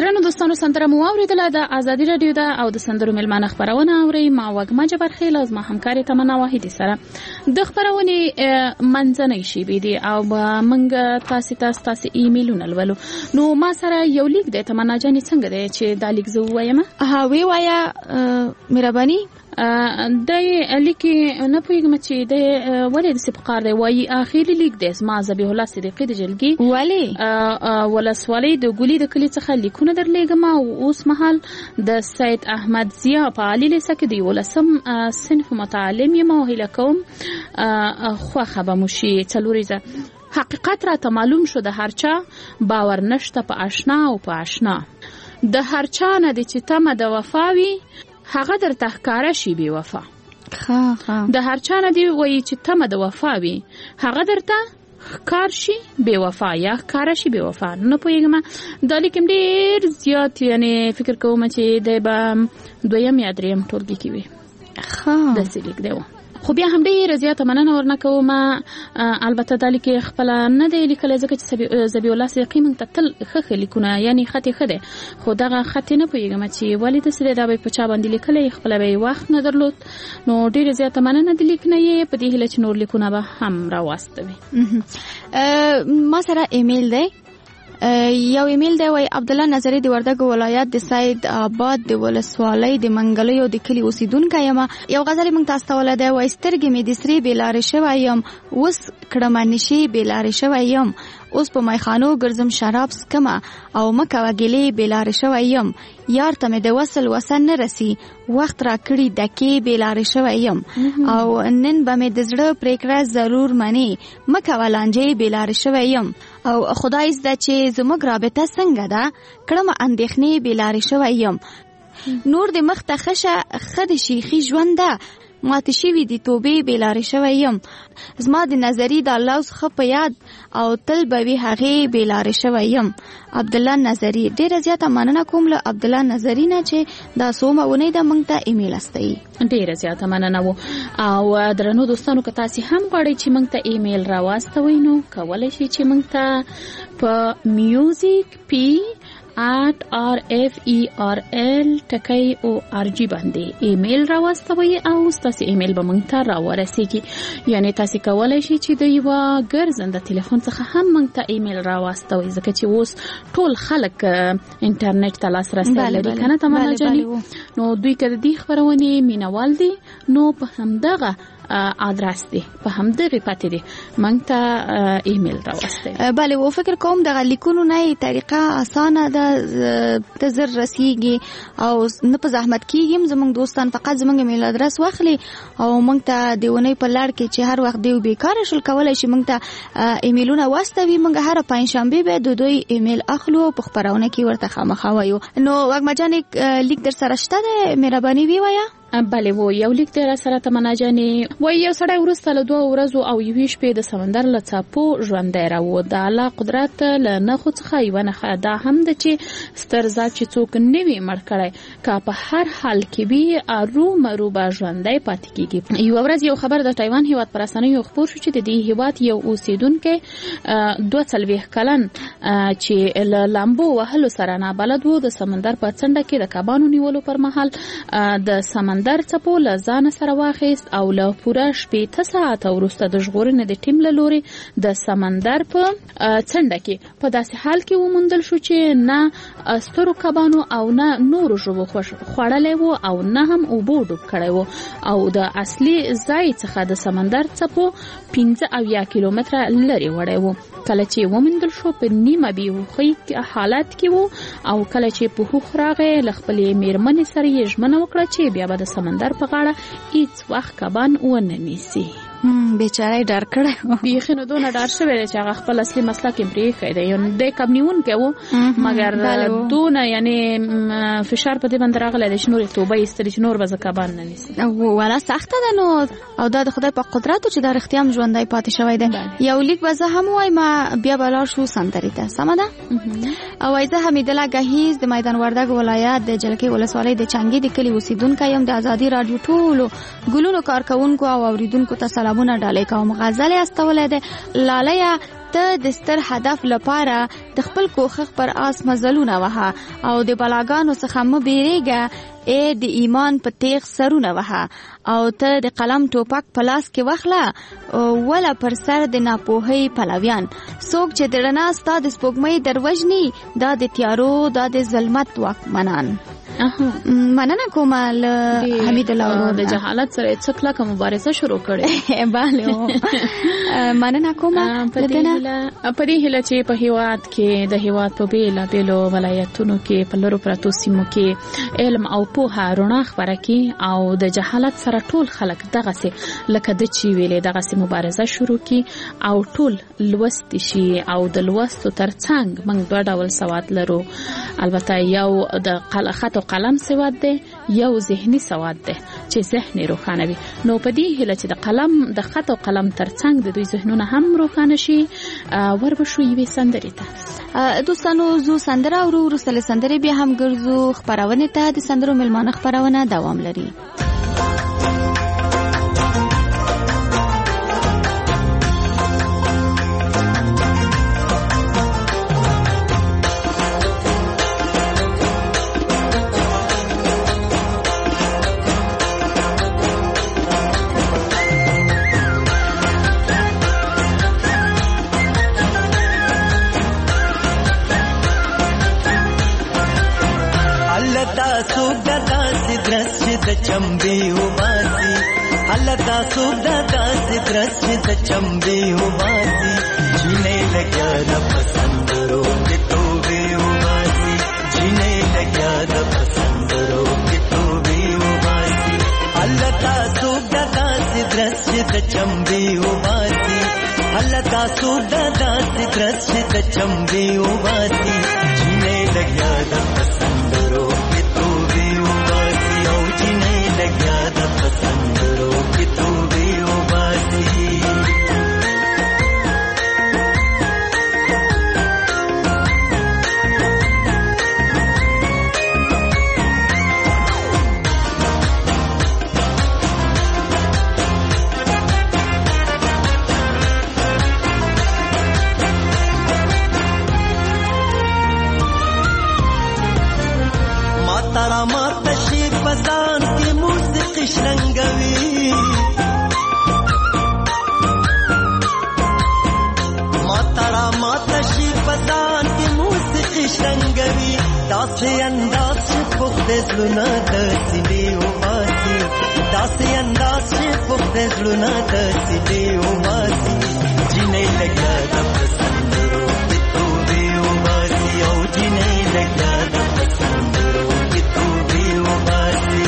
Speaker 10: درنو دوستانو سندره مو اوریدله د ازادي رادیو ده او د سندرو ملمانه خبرونه اوري ما وګما جبرخیل از ما همکاري تمنا واحدی سره د خبرونه منځنۍ شي بي دي او منګ تاسو ایمیلونه لولو نو ما سره یو لیک د تمنا جاني څنګه دی چې دا لیک زو وایم
Speaker 9: ها وی وایا مهرباني
Speaker 10: د لیکي نه پوهیږم چې د ولې د سپقار دی وایي اخیری لیک د اسما ذبیح الله صدیقی د جلګي
Speaker 9: ولی
Speaker 10: ولسوالۍ د ګولي د کلی څخه لیکونه درلېږم او اوس مهال د سید احمد ضیا په عالی لیسه کې دی ولسم صنف متعلم یم او هیله کوم خوښه به مو شي څلوریزه حقیقت راته معلوم شو د هرچا باور نشته په آشنا او په آشنا د هرچا نه د چې تمه د وفاوي هغه در تحکاره شي بی وفا د هر چا نه دی وایي چې تمه د وفا وي هغه درته کار شي بی وفا یا کار شي بی وفا نه پوهیږم دا لیکم ډیر زیات یعنی فکر کوم چې د به دویم یا دریم ټولګي کې وي د سلیک دی خو بیا هم ډیر زیاته مننه ورنه کوم البته د لیک خپل نه دی لیکل ځکه چې ذبیح الله صدیقی موږ ته تل ښه لیکونه یعنی خطي خده خو دغه خطي نه پوهیږم چې ولې د سره دا به په چا باندې لیکل خپل به وخت نه درلود نو ډیر زیاته مننه د لیک نه یې په دې هله چې نور لیکونه به هم راوستوي
Speaker 9: ما سره ایمیل دی یو ایمیل دی وای عبد الله نظری د وردګو ولایت د سید آباد د ولسوالۍ د منګلیو د کلی اوسیدونکو یم یو غزل موږ تاسو ته ولده وای سترګې مې د سری بلارې شوی یم وس کړم نشي بلارې شوی یم اوس په مایخانو ګرځم شراب سکم او مکه وګلې بلارې شوی یم یار ته مې د وصل وسن نه رسی وخت را کړی دکې بلارې شوی یم او نن به مې د زړه پریکړه ضرور منی مکه ولانجې بلارې شوی یم او خدای زده چې زموږ رابطه څنګه ده کړم اندېښنې بلارې شوی یم نور د مخ ته خد شيخي ژوند ده ماته شوی دی توبې بلارې شوی یم زما د نظری د الله څخه په یاد او تل به وي هغې بلارې شوی یم عبد الله نظری ډیره زیاته مننه کوم له عبد الله نظری نه چې دا سومونه د موږ ته ایمیل استوي
Speaker 10: ډیره زیاته مننه او درنو دوستانو که تاسو هم غواړئ چې موږ ته ایمیل راواستوي نو کولای شئ چې موږ ته په میوزیک پی @RFERL.org باندې ایمیل راوستوي او تاسو ایمیل به مونږ ته راورسیږي یعنی تاسو کولای شئ چې د یو ګرځنده ټلیفون څخه هم مونږ ته ایمیل راوستوي ځکه چې اوس ټول خلک انټرنیټ ته لاسرسي لري کنه تمنا جاني نو دوی کده دی خبرونه مینوال دي نو په همدغه ادرس دی په همدغه پاتې دی مونږ ته ایمیل راوستي
Speaker 9: بله و فکر کوم دغه لیکونو نه طریقه اسانه ده ته زر رسیږي او نه په زحمت کېږم زمونږ دوستان فقط زمونږ ایمیل ادرس واخلي او مونږ ته دیونه په لړ کې چې هر وخت دی بیکاره شل کولای شي مونږ ته ایمیلونه واستوي مونږ هر پنځشنبه به دوی ایمیل اخلو په خبرونه کې ورته خامخا وایو نو وګمجانې لیک در سره شته ده مهرباني وی وایا
Speaker 10: بله و یو لیک در سره تمنا جاني وای یو سړی ورسته له 2 ورځو او 20 شپې د سمندر له څاپو ژوندی راو د الله قدرت له نخو څخه یو نه دا هم د چې ستر ذات چې څوک نوي مړ کړي کا په هر حال کې به ارو مرو با ژوندی پاتې کیږي یو ورځ یو خبر د تایوان هیواد پرسنیو خبر شو چې د دې هیواد یو اوسیدونکو 2 کلن چې لامبو وهلو سره نه بلد وو د سمندر په څنډه کې د کبانو نیولو پر مهال د سمندر څپو له ځان سره واخیست او له پوره 8 ساعته وروسته د ژغورنې د ټیم له لوري د سمندر په څنډه کې په داسې حال کې وموندل شو چې نه سترو کبانو او نه نورو ژوو خوړلی وو او نه هم اوبو ډوب کړی وو او د اصلي ځای څخه د سمندر څپو 15 کیلومتره لرې وړی وو کله چې وموندل شو په نیمه بیهوښي حالت کې وو او کله چې په هوښ راغی له خپلې میرمنې سره یې ژمنه وکړه چې بیا به د سمندر په غاړه هیڅ وخت کبان ونه نیسي
Speaker 9: بیچاره ډار کړی
Speaker 10: بیخي نو دونه ډار شوی دی چې هغه خپل اصلي مسله کې پرېښی دی یعنې دی کب نیونکی و مګر دونه یعنې فشار په دې باندې راغلی دی چې نور یې توبه ایستلې چې نور به زه کبان نه نیسي
Speaker 9: ولا سخته ده نو او دا د خدای په قدرتو چې دا رښتیا هم ژوندی پاتې شوی دی یو لیک به زه هم وایم بیا به لاړ شو سندرې ته سمه ده او وایي زه حمیدالله ګهیز د میدان وردګ ولایت د جلکې ولسوالۍ د چنګي د کلي اوسیدونکی یم د ازادي راډیو ټولو ګلونو کارکوونکو او اوریدونکو ته سلامونه ډالۍ کوم غزل استولې ده لالیه ته د ستر هدف لپاره د خپل کوښښ پر آس مزلونه وهه او د بلاګانو څخه مه بیریږه د ایمان په تیغ سرونه وهه او ته د قلم ټوپک په لاس کې واخله ولا پر سر د ناپوهۍ پلویان څوک چې د رڼا ستا د سپوږمۍ دروژني دا د تیارو دا د ظلمت واکمنان. مننه کوم حمید الله
Speaker 10: د جهالت سره څکلا کوم مبارزه شروع کړې
Speaker 9: bale مننه کوم
Speaker 10: په دې هله چې په هیواد کې د هیواد په بیلا بیلو ولایتونو کې په لورو پراتو سیمو کې علم او پوهه رڼا خپره کی او د جهالت سره ټول خلک دغه سي لکه د چی ویلې دغه سي مبارزه شروع کی او ټول لوست شي او د لوستو ترڅنګ موږ دوه ډول سواد لرو. البته یو د خط او قلم سواد دی یو ذهني سواد دی چې ذهن روښانه وي. نو په دې هله چې د خط او قلم ترڅنګ د دوی ذهنونه هم روښانه شي وربشو یوې سندرې ته
Speaker 9: دوستانو زو سندره او وروسته سندرې بیا هم ګرځو خبرونه ته د سندرو ملمانه خبرونه دوام لري.
Speaker 11: चंबे उबासी हलता सुबदा दास द्रस चंबे उबासी जीने लग्या न पसंद रो के तो बे उबासी जीने लग्या न पसंद रो के तो बे उबासी हलता सुबदा दास द्रस चंबे उबासी हलता सुबदा दास द्रस चंबे उबासी जीने लग्या न पसंद रो के तो बे उबासी ओ जीने लग्या द पसंद रो कि तू भी उबासी. मातारा माता शी पदान की मूसिकी शृंगवी मातारा माता शी पदान की मूसिकी शृंगवी दासे अंदाज से पुख्ते जुना दसिले उबासी दासे अंदाज से पुख्ते जुना दसिले उबासी जिन्हें लगा द पसंद रो कि तू भी उबासी ओ जिन्हें लगा द पसंद रो कि तू भी उबासी.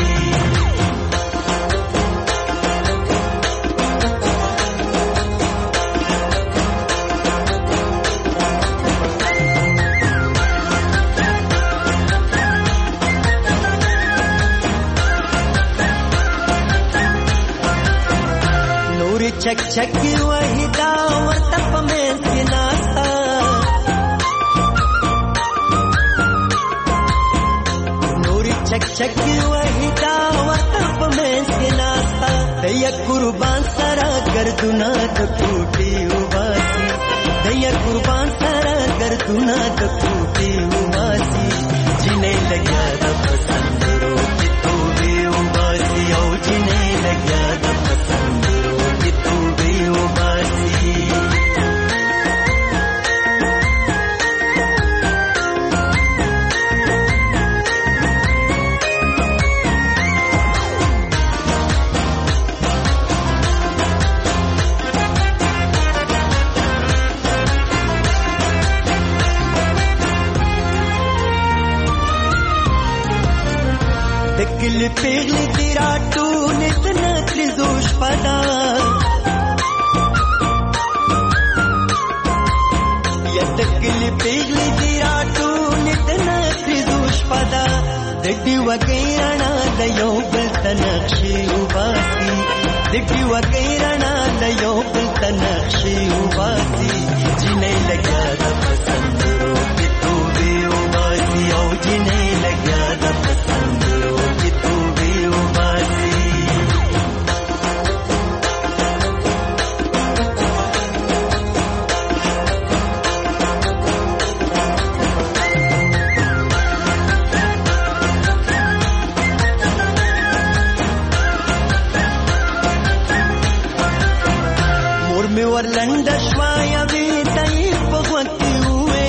Speaker 11: चक चक वही दावर तप में सिनाता नूरी चक चक वही दावर तप में सिनाता दैया कुर्बान सारा गर्दुना तो टूटी उबासी दैया कुर्बान सारा गर्दुना तो टूटी उबासी जिन्हें लगा द पसंद रो कि तू भी उबासी ओ जिन्हें लगा द पसंद रो कि तू भी उबासी. दिल पेगली तेरा टूने तना त्रिजोश पदा या दिल पेगली तेरा टूने तना त्रिजोश पदा दिड्डी वगैरना दयो बिल तनक्षी उबासी दिड्डी वगैरना दयो बिल तनक्षी उबासी जिन्हें लगा द पसंद रो कि तू भी उबासी ओ जिन्हें लगा द पसंद रो कि तू भी उबासी. ورلند شوای وی تای په وختي وې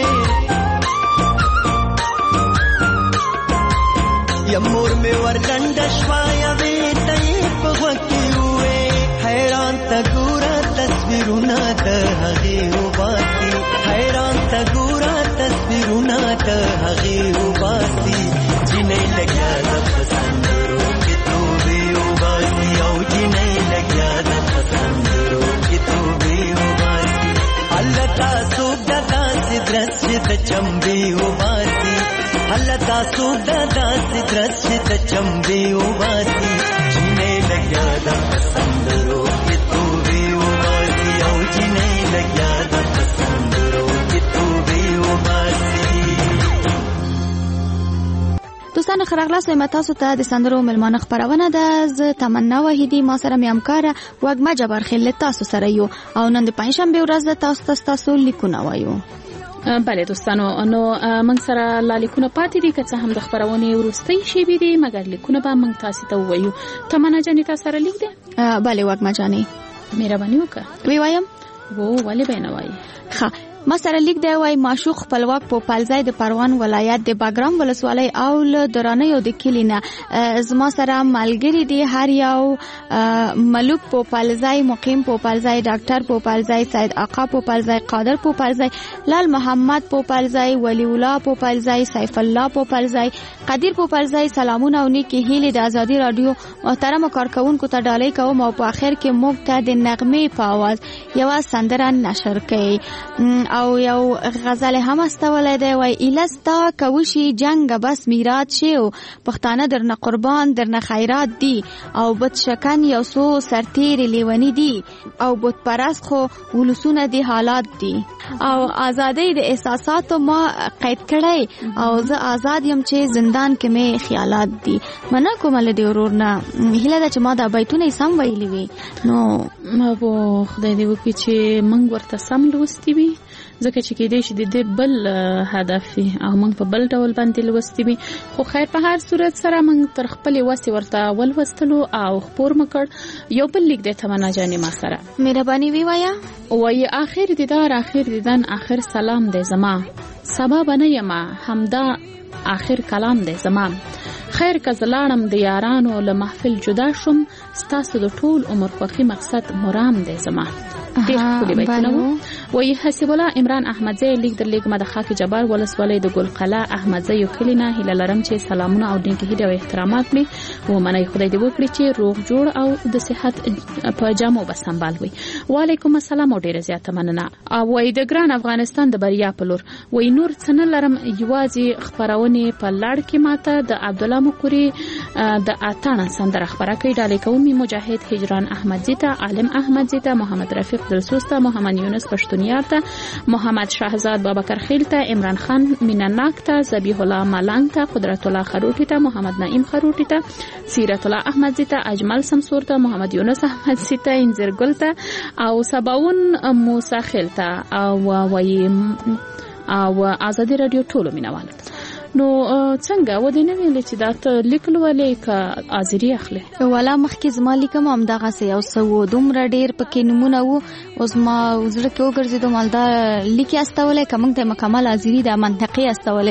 Speaker 11: یا مور می ورلند شوای وی تای په وختي وې حیران تا ګورا تصویرونه ته هغه وباسي حیران تا ګورا تصویرونه ته هغه وباسي جنې لګیا د پسندرو کې تو به وباسي او جنې لګیا د پسندرو کې تو به وباسي الله تاسو د داسې درس ته چمبي وباسي الله تاسو د داسې درس ته چمبي وباسي جنې لګیا د پسندرو کې تو به وباسي او جنې لګیا د پسندرو کې تو به وباسي.
Speaker 9: دوستان خراغلاس وایم تاسو ته د سندرو ملمانه خبرونه ده. زه تمنا وحیدی ما سره مې همکاره وږمه جبارخیل تاسو سره یو او نن د پنځشنبه ورځ ده تاسو لیکونه وایو.
Speaker 10: بله دوستانو نو موږ سره لیکونه پاتې دي که څه هم د خبرونې وروستۍ شیبې دي مګر لیکونه به موږ تاسو ته ووایو. تمنا جانې تاسو سره لیک دی؟
Speaker 9: بله وږمه جانې
Speaker 10: مهرباني وکړه
Speaker 9: وی وایم
Speaker 10: ولې به نه وایي.
Speaker 9: ښه ما سره لیک دی وای معشوق خپلواک په پالځای د پروان ولایت د باګرام ولسوالۍ او له درانه د کلینه زما سره ملګری دی هر یو ملوک په پالځای مقیم په پالځای ډاکټر په پالځای سید آقا په پالځای قادر په پالځای لال محمد په پالځای ولی الله په پالځای سیف الله په پالځای قدیر په پالځای سلامونه او نیکی هیله د ازادي رادیو محترم کارکونکو ته ډالۍ کوم او په اخر کې موږ ته د نغمه په आवाज یو سندره نشر کړي او یو غزل هم استولې دی وای الستا کوشي جنگ بس میرات شي او پښتانه درنه قربان درنه خیرات دی او بد شکن یو سو سرتیر لیونی دی او بد پرست خو ولسونه دی حالات دی او ازادي د احساساتو ما قید کړی او زه آزاد یم چې زندان کې مې خیالات دی منا کومل دی ورورنا هله د چې ما د بیتونه سم ویلی وی نو
Speaker 10: ما وو خدای دې وکړي چې موږ ورته سم لوستي وي ځکه چې کېدې شي د بل هدف او موږ په بل ډول باندې لوستي وي خو خیر په هر صورت سره موږ تر خپلې وسې ورته ولوستلو او خپور مکړ. یو بل لیک دی تمنا جانې ما سره
Speaker 9: مهرباني وی وایا
Speaker 10: وایي آخر دیدار آخر دیدن آخر سلام دی زما سبا به نه یمه همدا آخر کلام دی زما خیر که زلاړم د یارانو له محفل جدا شم ستاسو د ټول عمر خوښي مقصد مرام دی زما. ډېر ښکلي بیتونه وو. وایي حسیب الله عمران احمدزی لیک در لیږم د خاک جبار ولسوالۍ د ګلقلعه احمدزیو کلي نه هیله لرم چې سلامونه او نیکې هیلې او احترامات مې ومنئ. خدای دې وکړي چې روغ جوړ او د صحت په جامو به سنبال وي. وعلیکم السلام او ډېره زیاته مننه. وایي د ګران افغانستان د بریا په لور وایي نور څه نه لرم یوازې خپرونې په لړ کې ماته د عبدالله مقوري د اتاڼه سندره خپره کړي. ډالۍ کوم مجاهد هجران احمدزي ته عالم احمدزي ته محمد رفیق دلسوز ته محمد یونس پښتونیار ته محمد شهزاد بابکر خیل ته عمران خان مینناک ته ذبیح الله ملنګ ته قدرت الله خروټی ته محمد نعیم خروټی ته سیرت الله احمدزي ته اجمل سمسور ته محمد یونس احمدزي ته انځر ګل ته او سباون موسی خیل ته او ازادي رادیو ټولو مینوالو. نو څنګه و دې نه ویل چې دا ته لیکل ولې کا ازری اخلي
Speaker 9: ولا مخکې زما لیکم هم دغه سه یو سو دومره ډیر پکې نمونه وو اوس ما وزره کې وګرځیدم مالدا لیکي استولې کوم ته مکمل ازری د منطقي استولې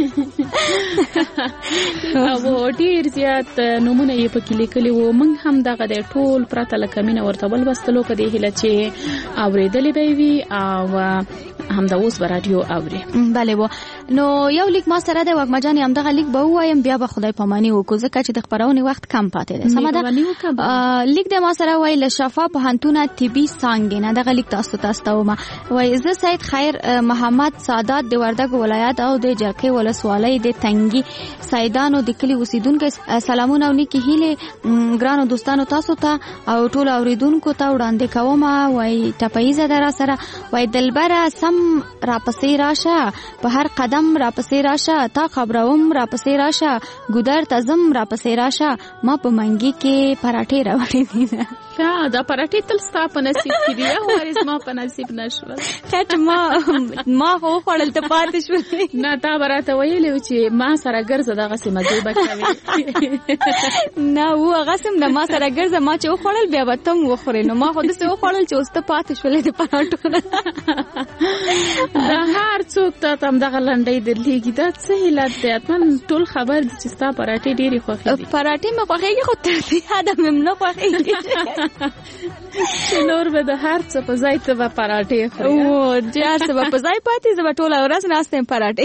Speaker 10: او ډیر زیات نمونه یې پکې لیکلي وو. موږ هم دغه د ټول پرته لکمینه ورته بل وستلو کدي هله چې اوریدلې به وي او هم د اوس رادیو اوري.
Speaker 9: بله و نو یو لیک ما سره د وګما جان هم دغه لیک به وایم بیا به خدای پامانی وکړو ځکه چې د خبرونې وخت کم پاتې دی. سمه لیک د ما سره وای له شفا په هنتونه طبي څنګه نه دغه لیک تاسو ته ومه وای زه سید خیر محمد سادات د وردګ ولایت او د جرقې ولسوالۍ د تنګي سیدانو د کلی اوسیدونکو سلامونه او نیکی هیله ګرانو دوستانو تاسو ته او ټول اوریدونکو ته وړاندې کوم. وای ټپایزه در سره وای دلبره سم را پسې راشه په هر قدم ځم را پسې راشه، تا خبروم را پسې راشه، ګودر ته ځم را پسې راشه، ما په منګي کې پراټې راوړې دي.
Speaker 10: دا پراټې تل ستا په نصیب کې دي، وارث ما په نصیب نشول.
Speaker 9: خیر ما خو خوړل ته پاتې شولې.
Speaker 10: نه تا به راته ویلې و چې ما سره ګرځه دغسې مزې به کوې.
Speaker 9: نه و هغسې هم د ما سره ګرځه، ما چې وخوړل بیا به ته هم وخورې. نو ما خو داسې وخوړل چې اوس ته پاتې شولې د پراټو نه.
Speaker 10: دا هر څوک تا ته همدغه لنډۍ درلېږي، دا څه علت دی؟ حتما ټول خبر دي چې ستا پراټې ډېرې خوښې دي.
Speaker 9: پراټې مې خوښېږي خو تر دې حده مې نه خوښېږي
Speaker 10: چې نور به د هر څه په ځای ته به پراټې خورې.
Speaker 9: چې هر څه به په ځای پاتې، زه به ټوله ورځ ناسته یم پراټې.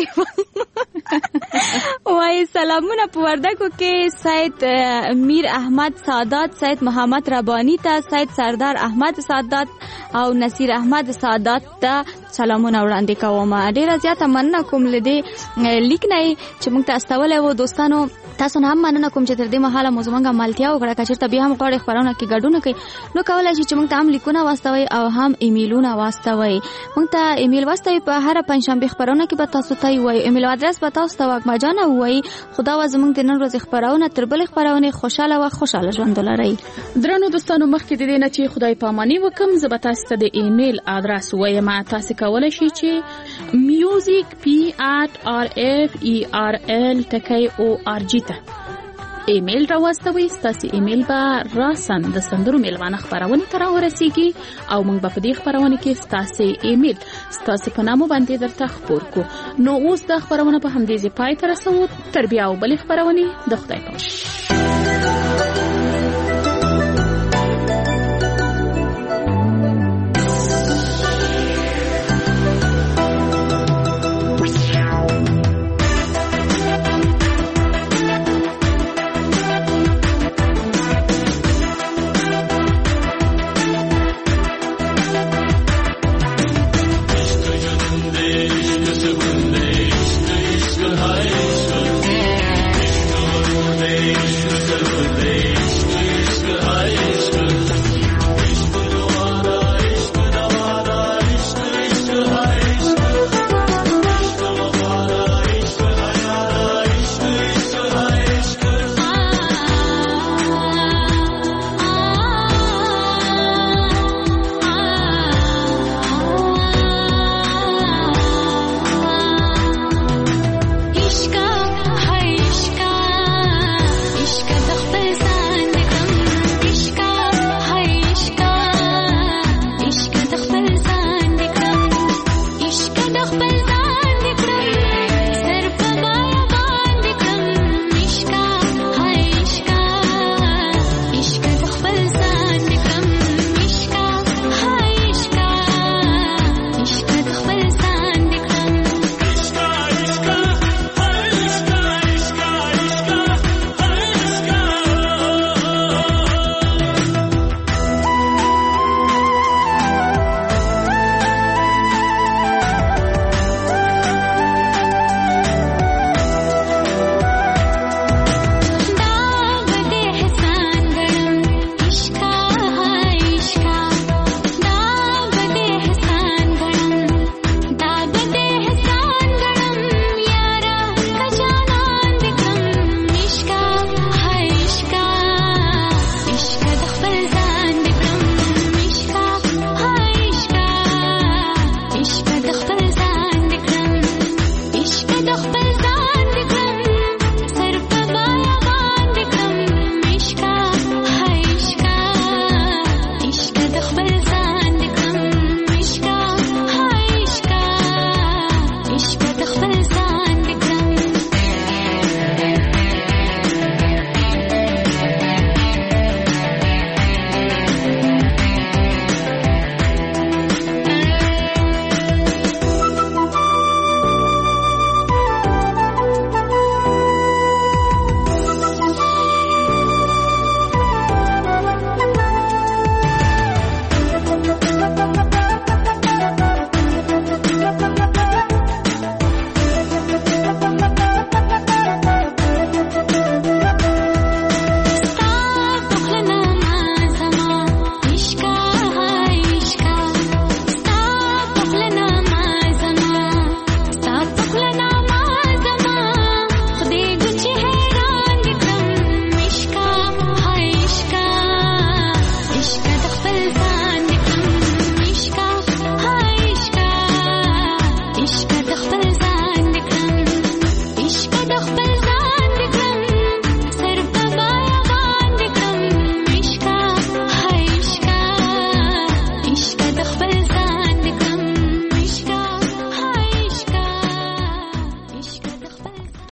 Speaker 9: وایي سلامونه په وردګو کې سید میر احمد سادات، سید محمد ربانی ته، سید سردار احمد سادات او نصیر احمد سادات ته سلامونه وړاندې کوم. ډیره زیاته مننه کوم لدې لیک نه چې موږ ته استولې وو. دوستانو تاسو نه هم مننه کوم چې تر دې مهاله مو زموږ ملتیا وکړه. که چېرته بیا هم غواړئ خپرونه کې ګډون کوئ نو کولی شئ چې موږ ته هم لیکونه واستوئ او هم ایمیلونه واستوئ. موږ ته ایمیل واستوئ په هره پنجشنبې خپرونه کې به تاسو ته ووایو. ایمیل ادرس به تاسو ته واکمه جانه ووایي. خدا وه زموږ د نن ورځې خپرونه تر بلې خپرونې خوشحاله وه، خوشحاله ژوند ولرئ.
Speaker 10: درنو دوستانو مخکې د دې نه چې خدای پاماني وکم، زه به تاسو ته د ایمیل ادرس ووایم. تاسو کولی شئ چې music@rferl.org ته ایمیل را واستوئ. ستاسو ایمیل به راسن د سندرو میلمانه خپرونې ته راورسیږي او موږ به په دې خپرونه کې ستاسو ایمیل ستاسو په نامو باندې درته خپور کو. نو اوس د خپرونه په همدې ځای پای ته رسوو. تر بیا او بلې خپرونې د خدای په امان.
Speaker 16: خپل